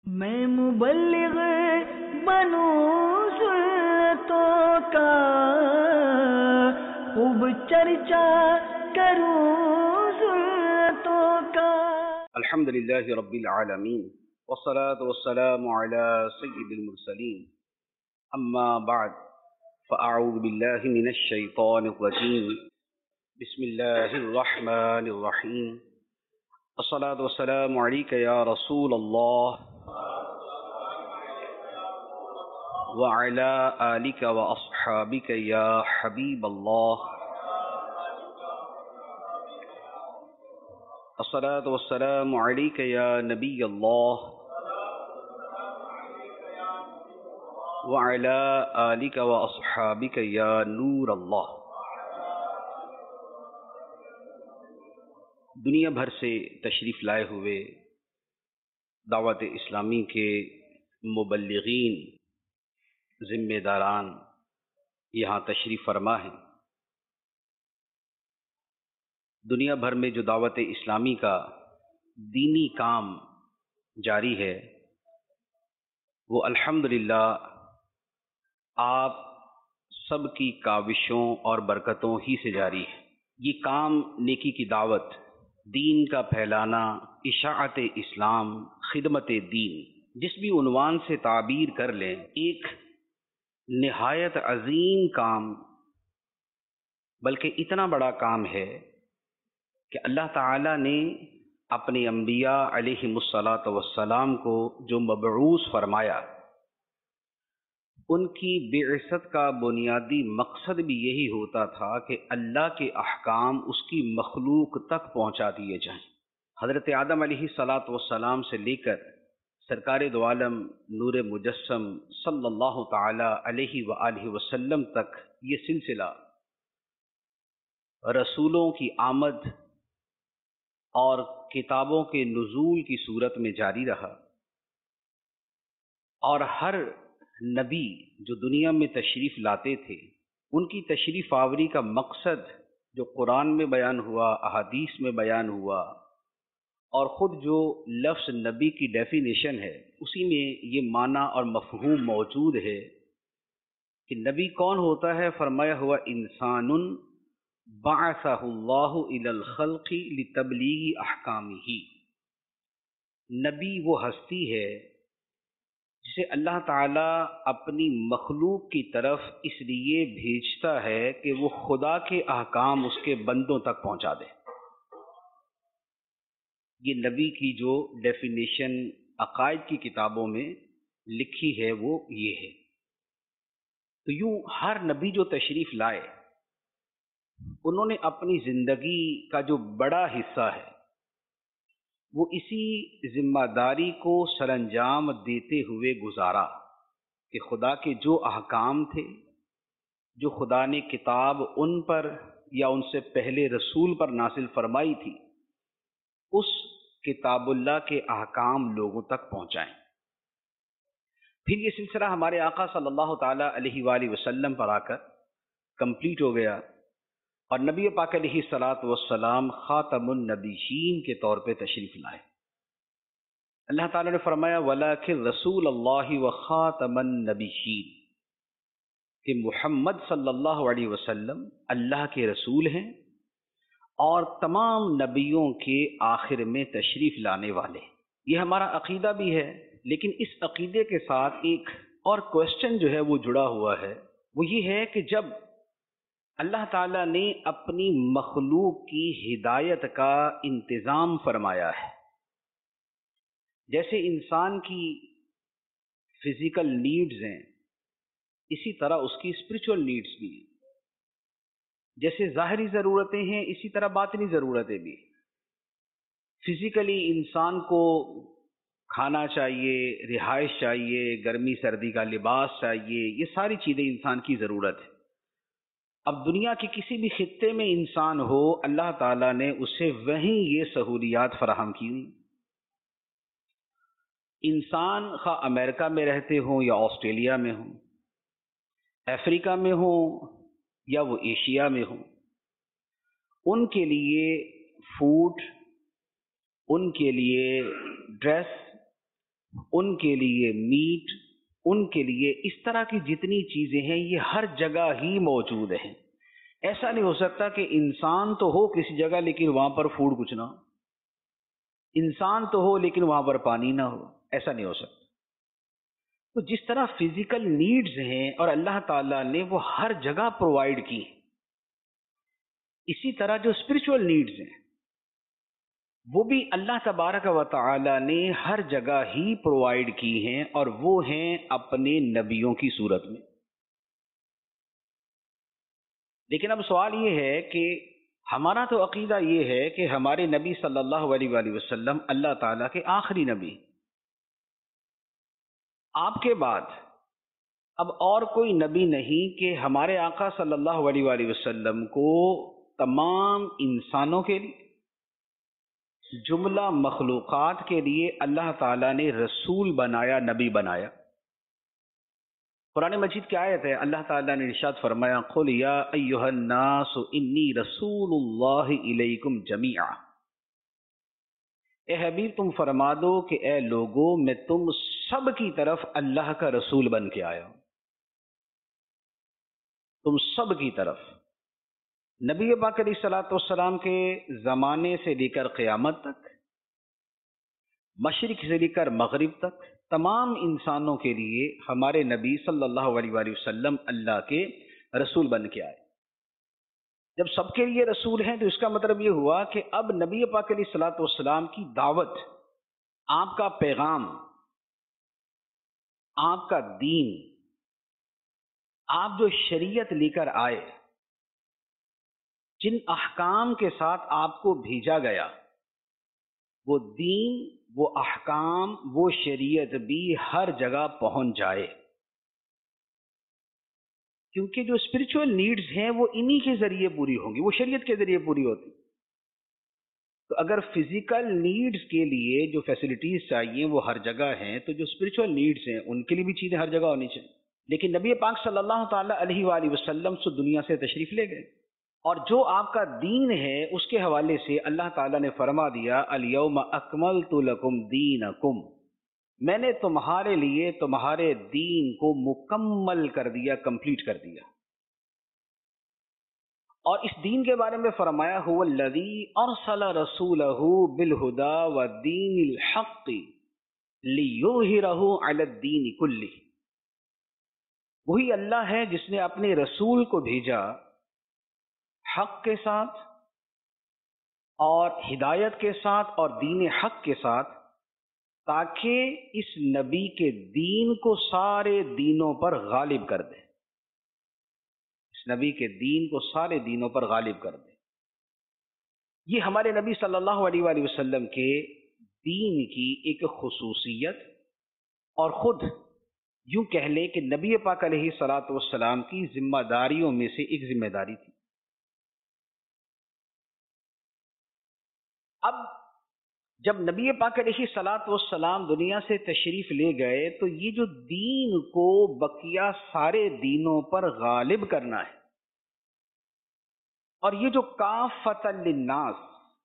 میں مبلغ بنوں سنتوں کا، خوب چرچا کروں سنتوں کا۔ الحمد للہ رب العالمین والصلاة والسلام على سید المرسلین، اما بعد فاعوذ باللہ من الشیطان الرجیم، بسم اللہ الرحمن الرحیم۔ الصلاة والسلام علیک یا رسول اللہ وعلى آلك وأصحابك يا حبيب الله۔ الصلاة والسلام عليك يا نبي الله وعلى آلك وأصحابك يا نور الله۔ دنیا بھر سے تشریف لائے ہوئے دعوت اسلامی کے مبلغین، ذمہ داران یہاں تشریف فرما ہیں۔ دنیا بھر میں جو دعوت اسلامی کا دینی کام جاری ہے وہ الحمدللہ آپ سب کی کاوشوں اور برکتوں ہی سے جاری ہے۔ یہ کام نیکی کی دعوت، دین کا پھیلانا، اشاعت اسلام، خدمت دین، جس بھی عنوان سے تعبیر کر لیں، ایک نہایت عظیم کام، بلکہ اتنا بڑا کام ہے کہ اللہ تعالی نے اپنے انبیاء علیہم الصلاۃ والسلام کو جو مبعوث فرمایا، ان کی بعثت کا بنیادی مقصد بھی یہی ہوتا تھا کہ اللہ کے احکام اس کی مخلوق تک پہنچا دیے جائیں۔ حضرت آدم علیہ الصلاۃ والسلام سے لے کر سرکار دو عالم نور مجسم صلی اللہ تعالی علیہ وآلہ وسلم تک یہ سلسلہ رسولوں کی آمد اور کتابوں کے نزول کی صورت میں جاری رہا، اور ہر نبی جو دنیا میں تشریف لاتے تھے ان کی تشریف آوری کا مقصد جو قرآن میں بیان ہوا، احادیث میں بیان ہوا، اور خود جو لفظ نبی کی ڈیفینیشن ہے اسی میں یہ معنی اور مفہوم موجود ہے کہ نبی کون ہوتا ہے۔ فرمایا ہوا انسان بعثہ اللہ الی الخلق لتبلیغ احکامہ۔ نبی وہ ہستی ہے جسے اللہ تعالی اپنی مخلوق کی طرف اس لیے بھیجتا ہے کہ وہ خدا کے احکام اس کے بندوں تک پہنچا دے۔ یہ نبی کی جو ڈیفینیشن عقائد کی کتابوں میں لکھی ہے وہ یہ ہے۔ تو یوں ہر نبی جو تشریف لائے انہوں نے اپنی زندگی کا جو بڑا حصہ ہے وہ اسی ذمہ داری کو سر انجام دیتے ہوئے گزارا کہ خدا کے جو احکام تھے، جو خدا نے کتاب ان پر یا ان سے پہلے رسول پر نازل فرمائی تھی، اس کتاب اللہ کے احکام لوگوں تک پہنچائیں۔ پھر یہ سلسلہ ہمارے آقا صلی اللہ تعالی علیہ وآلہ وسلم پر آ کر کمپلیٹ ہو گیا، اور نبی پاک علیہ الصلاۃ والسلام خاتم النبیین کے طور پہ تشریف لائے۔ اللہ تعالیٰ نے فرمایا وَلَٰكِن رسول اللہ وخاتم النبیین، کہ محمد صلی اللہ علیہ وسلم اللہ کے رسول ہیں اور تمام نبیوں کے آخر میں تشریف لانے والے۔ یہ ہمارا عقیدہ بھی ہے، لیکن اس عقیدے کے ساتھ ایک اور کوشچن جو ہے وہ جڑا ہوا ہے، وہ یہ ہے کہ جب اللہ تعالیٰ نے اپنی مخلوق کی ہدایت کا انتظام فرمایا ہے، جیسے انسان کی فزیکل نیڈز ہیں اسی طرح اس کی اسپرچول نیڈز بھی ہیں، جیسے ظاہری ضرورتیں ہیں اسی طرح باطنی ضرورتیں بھی۔ فزیکلی انسان کو کھانا چاہیے، رہائش چاہیے، گرمی سردی کا لباس چاہیے، یہ ساری چیزیں انسان کی ضرورت ہے۔ اب دنیا کے کسی بھی خطے میں انسان ہو، اللہ تعالیٰ نے اسے وہیں یہ سہولیات فراہم کی ہوئی۔ انسان خواہ امریکہ میں رہتے ہوں یا آسٹریلیا میں ہوں، افریقہ میں ہوں یا وہ ایشیا میں ہوں، ان کے لیے فوڈ، ان کے لیے ڈریس، ان کے لیے میٹ، ان کے لیے اس طرح کی جتنی چیزیں ہیں یہ ہر جگہ ہی موجود ہیں۔ ایسا نہیں ہو سکتا کہ انسان تو ہو کسی جگہ لیکن وہاں پر فوڈ کچھ نہ ہو، انسان تو ہو لیکن وہاں پر پانی نہ ہو، ایسا نہیں ہو سکتا۔ تو جس طرح فزیکل نیڈز ہیں اور اللہ تعالیٰ نے وہ ہر جگہ پرووائڈ کی، اسی طرح جو اسپرچول نیڈز ہیں وہ بھی اللہ تبارک و تعالی نے ہر جگہ ہی پرووائڈ کی ہیں، اور وہ ہیں اپنے نبیوں کی صورت میں۔ لیکن اب سوال یہ ہے کہ ہمارا تو عقیدہ یہ ہے کہ ہمارے نبی صلی اللہ علیہ وآلہ وسلم اللہ تعالیٰ کے آخری نبی، آپ کے بعد اب اور کوئی نبی نہیں کہ ہمارے آقا صلی اللہ علیہ وآلہ وسلم کو تمام انسانوں کے لیے، جملہ مخلوقات کے لیے اللہ تعالیٰ نے رسول بنایا، نبی بنایا۔ قرآن مجید کی آیت ہے، اللہ تعالیٰ نے ارشاد فرمایا قل یا ایھا الناس انی رسول اللہ الیکم جمیعا، اے حبیب تم فرما دو کہ اے لوگو میں تم سب کی طرف اللہ کا رسول بن کے آیا ہوں، تم سب کی طرف۔ نبی پاک علیہ الصلوۃ والسلام کے زمانے سے لے کر قیامت تک، مشرق سے لے کر مغرب تک، تمام انسانوں کے لیے ہمارے نبی صلی اللہ علیہ وآلہ وسلم اللہ کے رسول بن کے آئے۔ جب سب کے لیے رسول ہیں تو اس کا مطلب یہ ہوا کہ اب نبی پاک علیہ الصلوۃ والسلام کی دعوت، آپ کا پیغام، آپ کا دین، آپ جو شریعت لے کر آئے، جن احکام کے ساتھ آپ کو بھیجا گیا، وہ دین، وہ احکام، وہ شریعت بھی ہر جگہ پہنچ جائے، کیونکہ جو اسپرچول نیڈز ہیں وہ انہی کے ذریعے پوری ہوں گی، وہ شریعت کے ذریعے پوری ہوتی۔ تو اگر فزیکل نیڈز کے لیے جو فیسلٹیز چاہیے وہ ہر جگہ ہیں، تو جو اسپرچول نیڈز ہیں ان کے لیے بھی چیزیں ہر جگہ ہونی چاہیے۔ لیکن نبی پاک صلی اللہ تعالی علیہ وآلہ وسلم سے دنیا سے تشریف لے گئے، اور جو آپ کا دین ہے اس کے حوالے سے اللہ تعالیٰ نے فرما دیا الیوم اکملت لکم دینکم، میں نے تمہارے لیے تمہارے دین کو مکمل کر دیا، کمپلیٹ کر دیا۔ اور اس دین کے بارے میں فرمایا هو الذی ارسل رسولہ بالہدی ودین الحق لیظہرہ علی الدین کلہ، وہی اللہ ہے جس نے اپنے رسول کو بھیجا حق کے ساتھ اور ہدایت کے ساتھ اور دین حق کے ساتھ، تاکہ اس نبی کے دین کو سارے دینوں پر غالب کر دے، اس نبی کے دین کو سارے دینوں پر غالب کر دے۔ یہ ہمارے نبی صلی اللہ علیہ وآلہ وسلم کے دین کی ایک خصوصیت، اور خود یوں کہہ لیں کہ نبی پاک علیہ الصلوۃ والسلام کی ذمہ داریوں میں سے ایک ذمہ داری تھی۔ اب جب نبی پاک علیہ الصلوۃ والسلام دنیا سے تشریف لے گئے تو یہ جو دین کو بقیہ سارے دینوں پر غالب کرنا ہے، اور یہ جو کافۃ للناس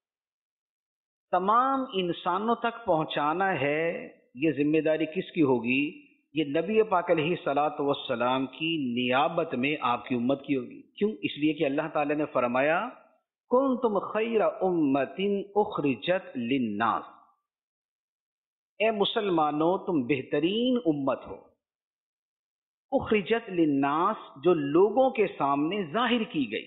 تمام انسانوں تک پہنچانا ہے، یہ ذمہ داری کس کی ہوگی؟ یہ نبی پاک علیہ الصلوۃ والسلام کی نیابت میں آپ کی امت کی ہوگی۔ کیوں؟ اس لیے کہ اللہ تعالی نے فرمایا کنتم خیر امت اخرجت للناس، اے مسلمانوں تم بہترین امت ہو، اخرجت للناس جو لوگوں کے سامنے ظاہر کی گئی،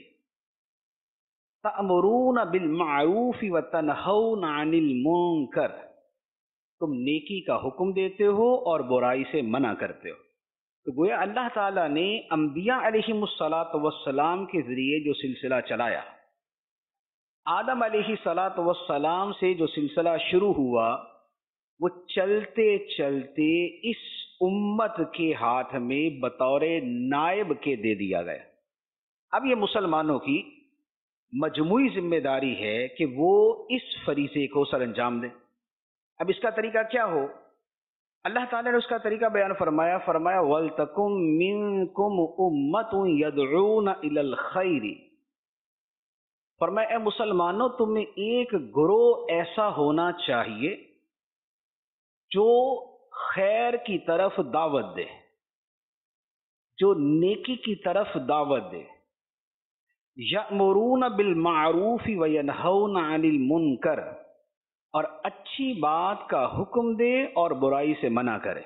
تأمرون بالمعروف وتنہون عن المنکر، تم نیکی کا حکم دیتے ہو اور برائی سے منع کرتے ہو۔ تو گویا اللہ تعالیٰ نے انبیاء علیہم الصلاۃ والسلام کے ذریعے جو سلسلہ چلایا، آدم علیہ الصلاۃ والسلام سے جو سلسلہ شروع ہوا، وہ چلتے چلتے اس امت کے ہاتھ میں بطور نائب کے دے دیا گیا۔ اب یہ مسلمانوں کی مجموعی ذمہ داری ہے کہ وہ اس فریضے کو سر انجام دیں۔ اب اس کا طریقہ کیا ہو؟ اللہ تعالیٰ نے اس کا طریقہ بیان فرمایا، وَلْتَكُن مِّنكُمْ أُمَّةٌ يَدْعُونَ إِلَى الْخَيْرِ، فرمایا اے مسلمانوں تم میں ایک گروہ ایسا ہونا چاہیے جو خیر کی طرف دعوت دے، جو نیکی کی طرف دعوت دے، یأمرون بالمعروف وینہون عن المنکر، اور اچھی بات کا حکم دے اور برائی سے منع کرے۔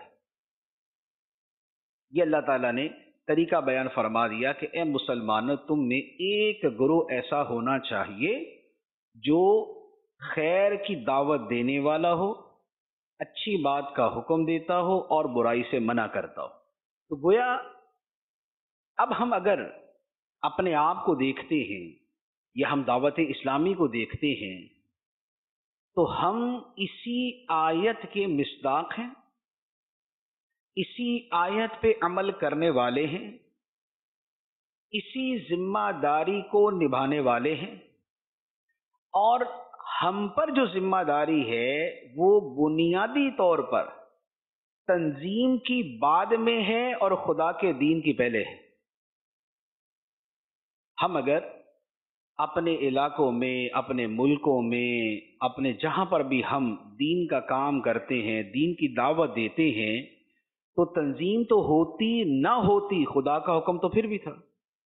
یہ اللہ تعالیٰ نے طریقہ بیان فرما دیا کہ اے مسلمانوں، تم میں ایک گروہ ایسا ہونا چاہیے جو خیر کی دعوت دینے والا ہو، اچھی بات کا حکم دیتا ہو اور برائی سے منع کرتا ہو۔ تو گویا اب ہم اگر اپنے آپ کو دیکھتے ہیں یا ہم دعوت اسلامی کو دیکھتے ہیں تو ہم اسی آیت کے مصداق ہیں، اسی آیت پہ عمل کرنے والے ہیں، اسی ذمہ داری کو نبھانے والے ہیں، اور ہم پر جو ذمہ داری ہے وہ بنیادی طور پر تنظیم کی بعد میں ہے اور خدا کے دین کی پہلے ہے۔ ہم اگر اپنے علاقوں میں، اپنے ملکوں میں، اپنے جہاں پر بھی ہم دین کا کام کرتے ہیں، دین کی دعوت دیتے ہیں، تو تنظیم تو ہوتی نہ ہوتی، خدا کا حکم تو پھر بھی تھا،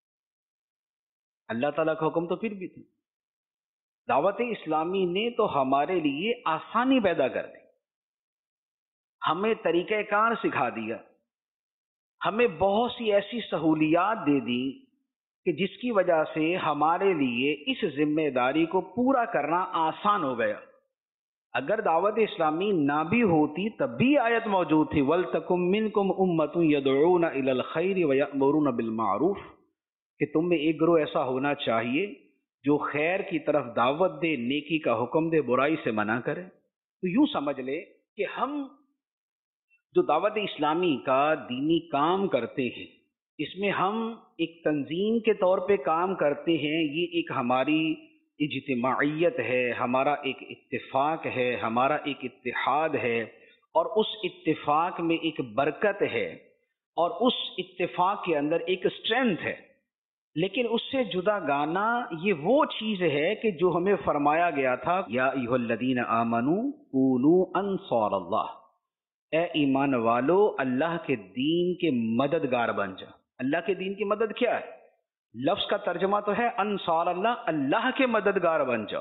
اللہ تعالیٰ کا حکم تو پھر بھی تھا۔ دعوت اسلامی نے تو ہمارے لیے آسانی پیدا کر دی، ہمیں طریقہ کار سکھا دیا، ہمیں بہت سی ایسی سہولیات دے دی کہ جس کی وجہ سے ہمارے لیے اس ذمہ داری کو پورا کرنا آسان ہو گیا۔ اگر دعوت اسلامی نہ بھی ہوتی تب بھی آیت موجود تھی، وَلْتَكُمْ مِنْكُمْ أُمَّةٌ يَدْعُونَ إِلَى الْخَيْرِ وَيَأْمُرُونَ بِالْمَعْرُوفِ، کہ تم میں ایک گروہ ایسا ہونا چاہیے جو خیر کی طرف دعوت دے، نیکی کا حکم دے، برائی سے منع کرے۔ تو یوں سمجھ لے کہ ہم جو دعوت اسلامی کا دینی کام کرتے ہیں، اس میں ہم ایک تنظیم کے طور پہ کام کرتے ہیں، یہ ایک ہماری اجتماعیت ہے، ہمارا ایک اتفاق ہے، ہمارا ایک اتحاد ہے، اور اس اتفاق میں ایک برکت ہے، اور اس اتفاق کے اندر ایک اسٹرینتھ ہے۔ لیکن اس سے جدا گانا یہ وہ چیز ہے کہ جو ہمیں فرمایا گیا تھا، یا ایھا الذین آمنوا کونوا انصار اللہ، اے ایمان والو اللہ کے دین کے مددگار بن جا۔ اللہ کے دین کی مدد کیا ہے؟ لفظ کا ترجمہ تو ہے انصار اللہ، اللہ کے مددگار بن جاؤ۔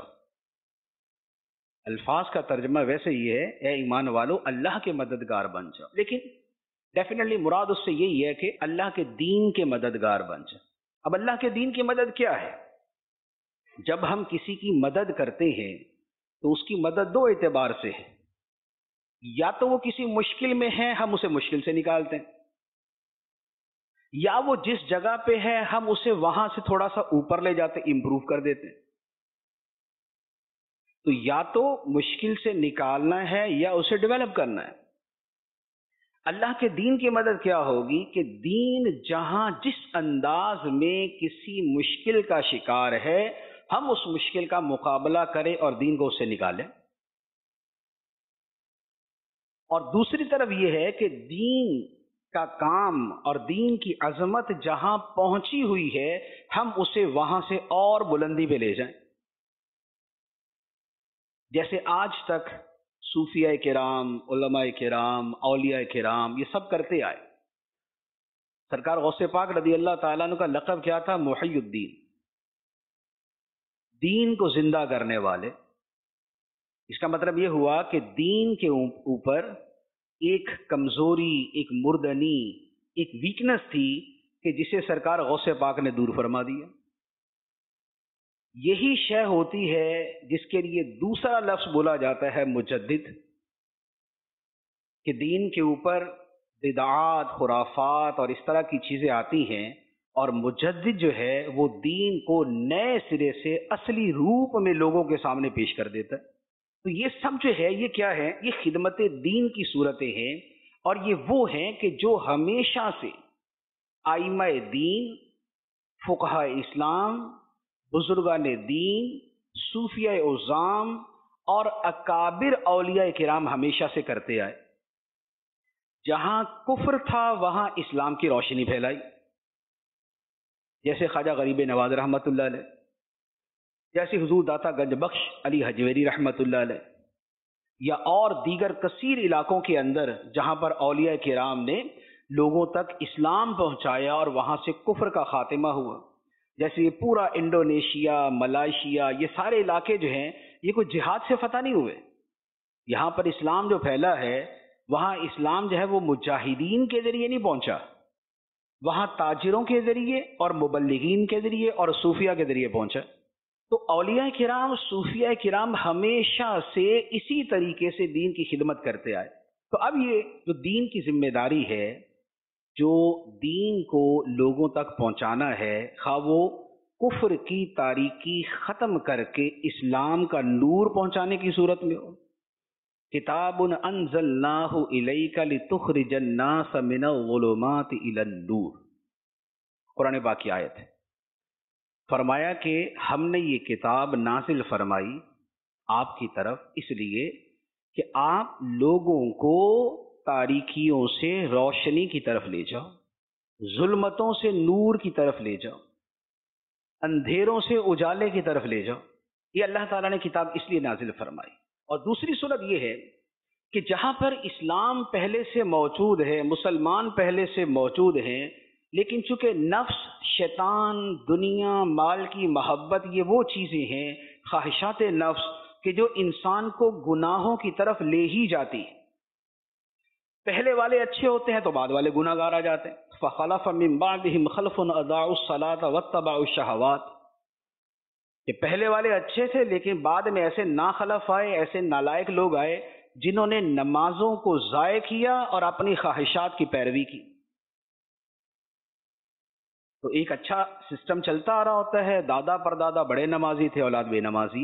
الفاظ کا ترجمہ ویسے ہی ہے، اے ایمان والو اللہ کے مددگار بن جاؤ، لیکن ڈیفینیٹلی مراد اس سے یہی ہے کہ اللہ کے دین کے مددگار بن جاؤ۔ اب اللہ کے دین کی مدد کیا ہے؟ جب ہم کسی کی مدد کرتے ہیں تو اس کی مدد دو اعتبار سے ہے، یا تو وہ کسی مشکل میں ہے، ہم اسے مشکل سے نکالتے ہیں، یا وہ جس جگہ پہ ہے ہم اسے وہاں سے تھوڑا سا اوپر لے جاتے، امپروو کر دیتے ہیں۔ تو یا تو مشکل سے نکالنا ہے یا اسے ڈیولپ کرنا ہے۔ اللہ کے دین کی مدد کیا ہوگی کہ دین جہاں جس انداز میں کسی مشکل کا شکار ہے، ہم اس مشکل کا مقابلہ کریں اور دین کو اس سے نکالیں۔ اور دوسری طرف یہ ہے کہ دین کا کام اور دین کی عظمت جہاں پہنچی ہوئی ہے، ہم اسے وہاں سے اور بلندی پہ لے جائیں۔ جیسے آج تک صوفیاء کرام، علماء کرام، اولیاء کرام یہ سب کرتے آئے۔ سرکار غوث پاک رضی اللہ تعالیٰ عنہ کا لقب کیا تھا؟ محی الدین، دین کو زندہ کرنے والے۔ اس کا مطلب یہ ہوا کہ دین کے اوپر ایک کمزوری، ایک مردنی، ایک ویکنس تھی کہ جسے سرکار غوث پاک نے دور فرما دیا۔ یہی شے ہوتی ہے جس کے لیے دوسرا لفظ بولا جاتا ہے مجدد، کہ دین کے اوپر بدعات، خرافات اور اس طرح کی چیزیں آتی ہیں، اور مجدد جو ہے وہ دین کو نئے سرے سے اصلی روپ میں لوگوں کے سامنے پیش کر دیتا ہے۔ تو یہ سب جو ہے یہ کیا ہے؟ یہ خدمت دین کی صورتیں ہیں، اور یہ وہ ہیں کہ جو ہمیشہ سے ائمہ دین، فقہاء اسلام، بزرگان دین، صوفیاء اعظام اور اکابر اولیاء کرام ہمیشہ سے کرتے آئے۔ جہاں کفر تھا وہاں اسلام کی روشنی پھیلائی، جیسے خواجہ غریب نواز رحمۃ اللہ علیہ، جیسے حضور داتا گنج بخش علی حجویری رحمۃ اللہ علیہ، یا اور دیگر کثیر علاقوں کے اندر جہاں پر اولیاء کرام نے لوگوں تک اسلام پہنچایا اور وہاں سے کفر کا خاتمہ ہوا، جیسے یہ پورا انڈونیشیا، ملائیشیا، یہ سارے علاقے جو ہیں یہ کوئی جہاد سے فتح نہیں ہوئے. یہاں پر اسلام جو پھیلا ہے وہاں اسلام جو ہے وہ مجاہدین کے ذریعے نہیں پہنچا، وہاں تاجروں کے ذریعے اور مبلغین کے ذریعے اور صوفیہ کے ذریعے پہنچا. تو اولیاء کرام، صوفیاء کرام ہمیشہ سے اسی طریقے سے دین کی خدمت کرتے آئے. تو اب یہ جو دین کی ذمہ داری ہے، جو دین کو لوگوں تک پہنچانا ہے، خواہ وہ کفر کی تاریکی ختم کر کے اسلام کا نور پہنچانے کی صورت میں ہو. کتاب انزلناہ الیک لتخرج الناس من الظلمات الی النور، قرآن پاک کی آیت ہے. فرمایا کہ ہم نے یہ کتاب نازل فرمائی آپ کی طرف اس لیے کہ آپ لوگوں کو تاریکیوں سے روشنی کی طرف لے جاؤ، ظلمتوں سے نور کی طرف لے جاؤ، اندھیروں سے اجالے کی طرف لے جاؤ. یہ اللہ تعالیٰ نے کتاب اس لیے نازل فرمائی. اور دوسری صورت یہ ہے کہ جہاں پر اسلام پہلے سے موجود ہے، مسلمان پہلے سے موجود ہیں، لیکن چونکہ نفس، شیطان، دنیا، مال کی محبت، یہ وہ چیزیں ہیں، خواہشات نفس کہ جو انسان کو گناہوں کی طرف لے ہی جاتی. پہلے والے اچھے ہوتے ہیں تو بعد والے گناہ گار آ جاتے ہیں. فَخَلَفَ مِن بَعْدِهِمْ خَلْفٌ أَضَاعُوا الصَّلَاةَ وَاتَّبَعُوا الشَّهَوَاتِ، کہ پہلے والے اچھے تھے لیکن بعد میں ایسے ناخلف آئے، ایسے نالائق لوگ آئے جنہوں نے نمازوں کو ضائع کیا اور اپنی خواہشات کی پیروی کی. تو ایک اچھا سسٹم چلتا آ رہا ہوتا ہے، دادا پردادا بڑے نمازی تھے، اولاد بے نمازی.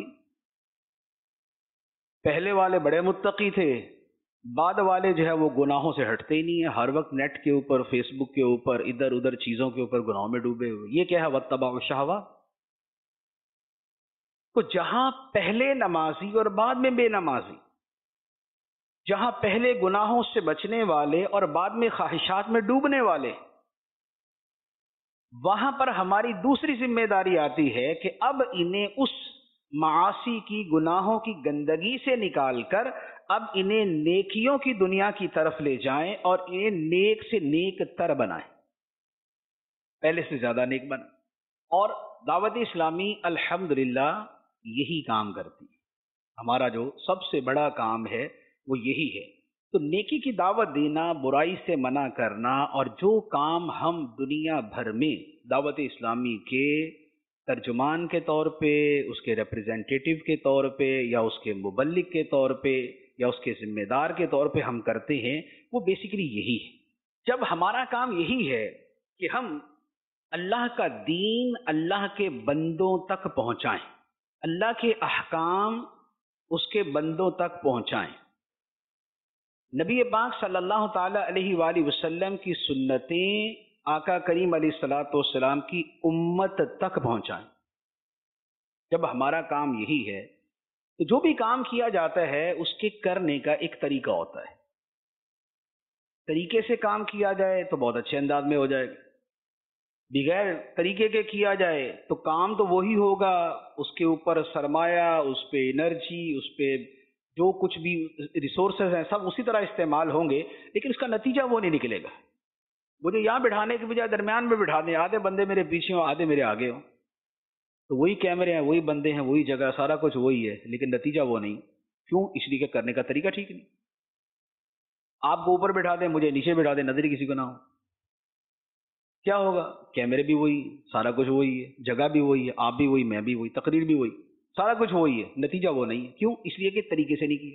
پہلے والے بڑے متقی تھے، بعد والے جو ہے وہ گناہوں سے ہٹتے ہی نہیں ہیں، ہر وقت نیٹ کے اوپر، فیس بک کے اوپر، ادھر ادھر چیزوں کے اوپر گناہوں میں ڈوبے ہوئے. یہ کیا ہے؟ واتبعوا الشہوات. تو جہاں پہلے نمازی اور بعد میں بے نمازی، جہاں پہلے گناہوں سے بچنے والے اور بعد میں خواہشات میں ڈوبنے والے، وہاں پر ہماری دوسری ذمہ داری آتی ہے کہ اب انہیں اس معاصی کی، گناہوں کی گندگی سے نکال کر اب انہیں نیکیوں کی دنیا کی طرف لے جائیں اور انہیں نیک سے نیک تر بنائیں، پہلے سے زیادہ نیک بنائیں. اور دعوت اسلامی الحمدللہ یہی کام کرتی ہے. ہمارا جو سب سے بڑا کام ہے وہ یہی ہے. تو نیکی کی دعوت دینا، برائی سے منع کرنا، اور جو کام ہم دنیا بھر میں دعوت اسلامی کے ترجمان کے طور پہ، اس کے ریپرزینٹیٹیو کے طور پہ، یا اس کے مبلغ کے طور پہ، یا اس کے ذمہ دار کے طور پہ ہم کرتے ہیں، وہ بیسیکلی یہی ہے. جب ہمارا کام یہی ہے کہ ہم اللہ کا دین اللہ کے بندوں تک پہنچائیں، اللہ کے احکام اس کے بندوں تک پہنچائیں، نبی پاک صلی اللہ تعالی علیہ وآلہ وسلم کی سنتیں آقا کریم علیہ الصلوۃ والسلام کی امت تک پہنچائیں. جب ہمارا کام یہی ہے تو جو بھی کام کیا جاتا ہے اس کے کرنے کا ایک طریقہ ہوتا ہے. طریقے سے کام کیا جائے تو بہت اچھے انداز میں ہو جائے گا، بغیر طریقے کے کیا جائے تو کام تو وہی ہوگا، اس کے اوپر سرمایہ، اس پہ انرجی، اس پہ جو کچھ بھی ریسورسز ہیں سب اسی طرح استعمال ہوں گے، لیکن اس کا نتیجہ وہ نہیں نکلے گا. مجھے یہاں بٹھانے کے بجائے درمیان میں بٹھا دیں، آدھے بندے میرے پیچھے ہوں، آدھے میرے آگے ہوں، تو وہی کیمرے ہیں، وہی بندے ہیں، وہی جگہ، سارا کچھ وہی ہے، لیکن نتیجہ وہ نہیں. کیوں؟ اس لیے کہ کرنے کا طریقہ ٹھیک نہیں. آپ کو اوپر بٹھا دیں، مجھے نیچے بٹھا دیں، نظر کسی کو نہ ہو، کیا ہوگا؟ کیمرے بھی وہی، سارا کچھ وہی ہے، جگہ بھی وہی ہے، آپ بھی وہی، میں بھی وہی، تقریر بھی وہی، سارا کچھ وہی ہے، نتیجہ وہ نہیں ہے. کیوں؟ اس لیے کہ طریقے سے نہیں کیا.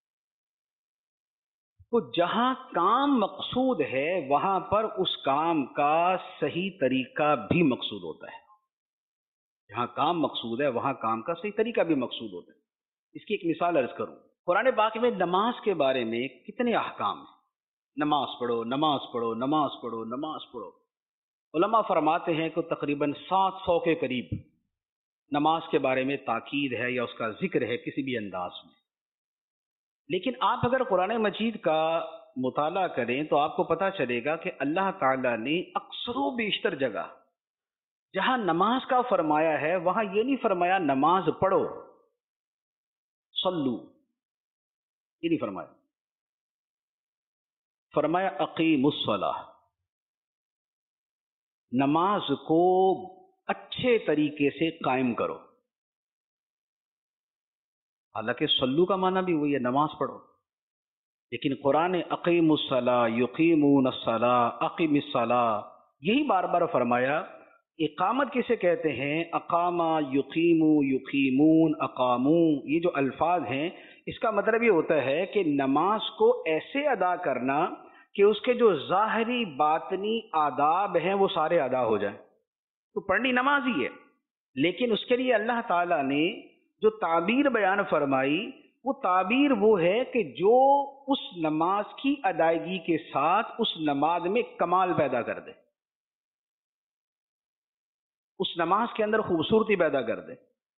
تو جہاں کام مقصود ہے وہاں پر اس کام کا صحیح طریقہ بھی مقصود ہوتا ہے. جہاں کام مقصود ہے وہاں کام کا صحیح طریقہ بھی مقصود ہوتا ہے. اس کی ایک مثال عرض کروں. قرآن پاک میں نماز کے بارے میں کتنے احکام ہیں. نماز پڑھو، نماز پڑھو، نماز پڑھو، نماز پڑھو. علماء فرماتے ہیں کہ تقریباً 700 کے قریب نماز کے بارے میں تاکید ہے یا اس کا ذکر ہے کسی بھی انداز میں. لیکن آپ اگر قرآن مجید کا مطالعہ کریں تو آپ کو پتہ چلے گا کہ اللہ تعالیٰ نے اکثر و بیشتر جگہ جہاں نماز کا فرمایا ہے وہاں یہ نہیں فرمایا نماز پڑھو، صلو، یہ نہیں فرمایا. فرمایا اقیموا، نماز کو اچھے طریقے سے قائم کرو. حالانکہ صلو کا معنی بھی وہی ہے، نماز پڑھو، لیکن قرآن اقیموا الصلاۃ، یقیمون الصلاۃ، اقیم الصلاۃ، یہی بار بار فرمایا. اقامت کسے کہتے ہیں؟ اقامہ، یقیمو، یقیمون، اقامو، یہ جو الفاظ ہیں اس کا مطلب یہ ہوتا ہے کہ نماز کو ایسے ادا کرنا کہ اس کے جو ظاہری باطنی آداب ہیں وہ سارے ادا ہو جائیں. تو پڑھنی نماز ہی ہے، لیکن اس کے لیے اللہ تعالیٰ نے جو تعبیر بیان فرمائی وہ تعبیر وہ ہے کہ جو اس نماز کی ادائیگی کے ساتھ اس نماز میں کمال پیدا کر دے، اس نماز کے اندر خوبصورتی پیدا کر دے.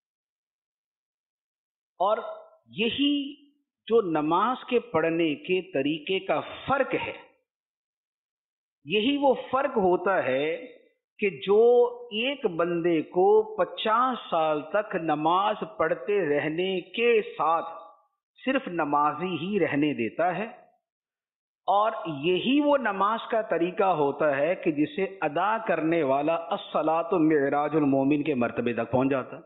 اور یہی جو نماز کے پڑھنے کے طریقے کا فرق ہے، یہی وہ فرق ہوتا ہے کہ جو ایک بندے کو 50 سال تک نماز پڑھتے رہنے کے ساتھ صرف نمازی ہی رہنے دیتا ہے، اور یہی وہ نماز کا طریقہ ہوتا ہے کہ جسے ادا کرنے والا الصلاۃ معراج المومن کے مرتبے تک پہنچ جاتا ہے.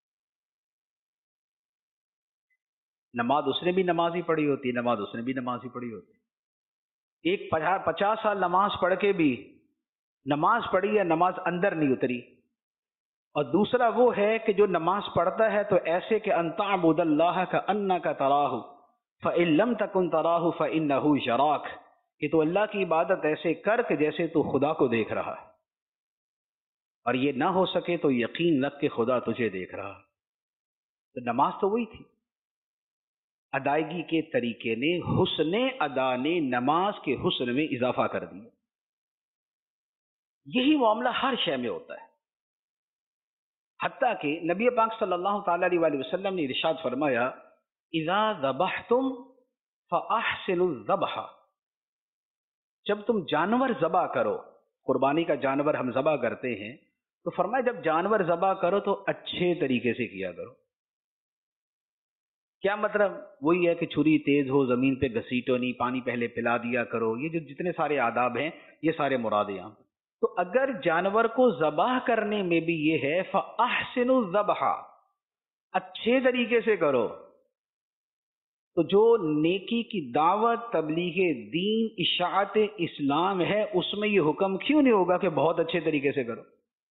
نماز اس نے بھی نماز ہی پڑھی ہوتی ہے، نماز اس نے بھی نماز ہی پڑھی ہوتی ہے. ایک 50 سال نماز پڑھ کے بھی نماز پڑھی ہے، نماز اندر نہیں اتری. اور دوسرا وہ ہے کہ جو نماز پڑھتا ہے تو ایسے کہ ان تعبد اللہ کأنک تراہ فإن لم تکن تراہ فإنہ یراک، کہ تو اللہ کی عبادت ایسے کر کہ جیسے تو خدا کو دیکھ رہا ہے، اور یہ نہ ہو سکے تو یقین رکھ کہ خدا تجھے دیکھ رہا ہے. تو نماز تو وہی تھی. ادائیگی کے طریقے نے، حسن ادا نے نماز کے حسن میں اضافہ کر دیا. یہی معاملہ ہر شے میں ہوتا ہے، حتیٰ کہ نبی پاک صلی اللہ تعالی علیہ وآلہ وسلم نے ارشاد فرمایا اذا ذبحتم فاحسنوا الذبح، جب تم جانور ذبح کرو، قربانی کا جانور ہم ذبح کرتے ہیں، تو فرمایا جب جانور ذبح کرو تو اچھے طریقے سے کیا کرو. کیا مطلب؟ وہی ہے کہ چھری تیز ہو، زمین پہ گھسیٹو نہیں، پانی پہلے پلا دیا کرو، یہ جو جتنے سارے آداب ہیں یہ سارے مراد ہیں. تو اگر جانور کو ذبح کرنے میں بھی یہ ہے فَأَحْسِنُوا الذَّبْحَ، اچھے طریقے سے کرو، تو جو نیکی کی دعوت، تبلیغ دین، اشاعت اسلام ہے، اس میں یہ حکم کیوں نہیں ہوگا کہ بہت اچھے طریقے سے کرو؟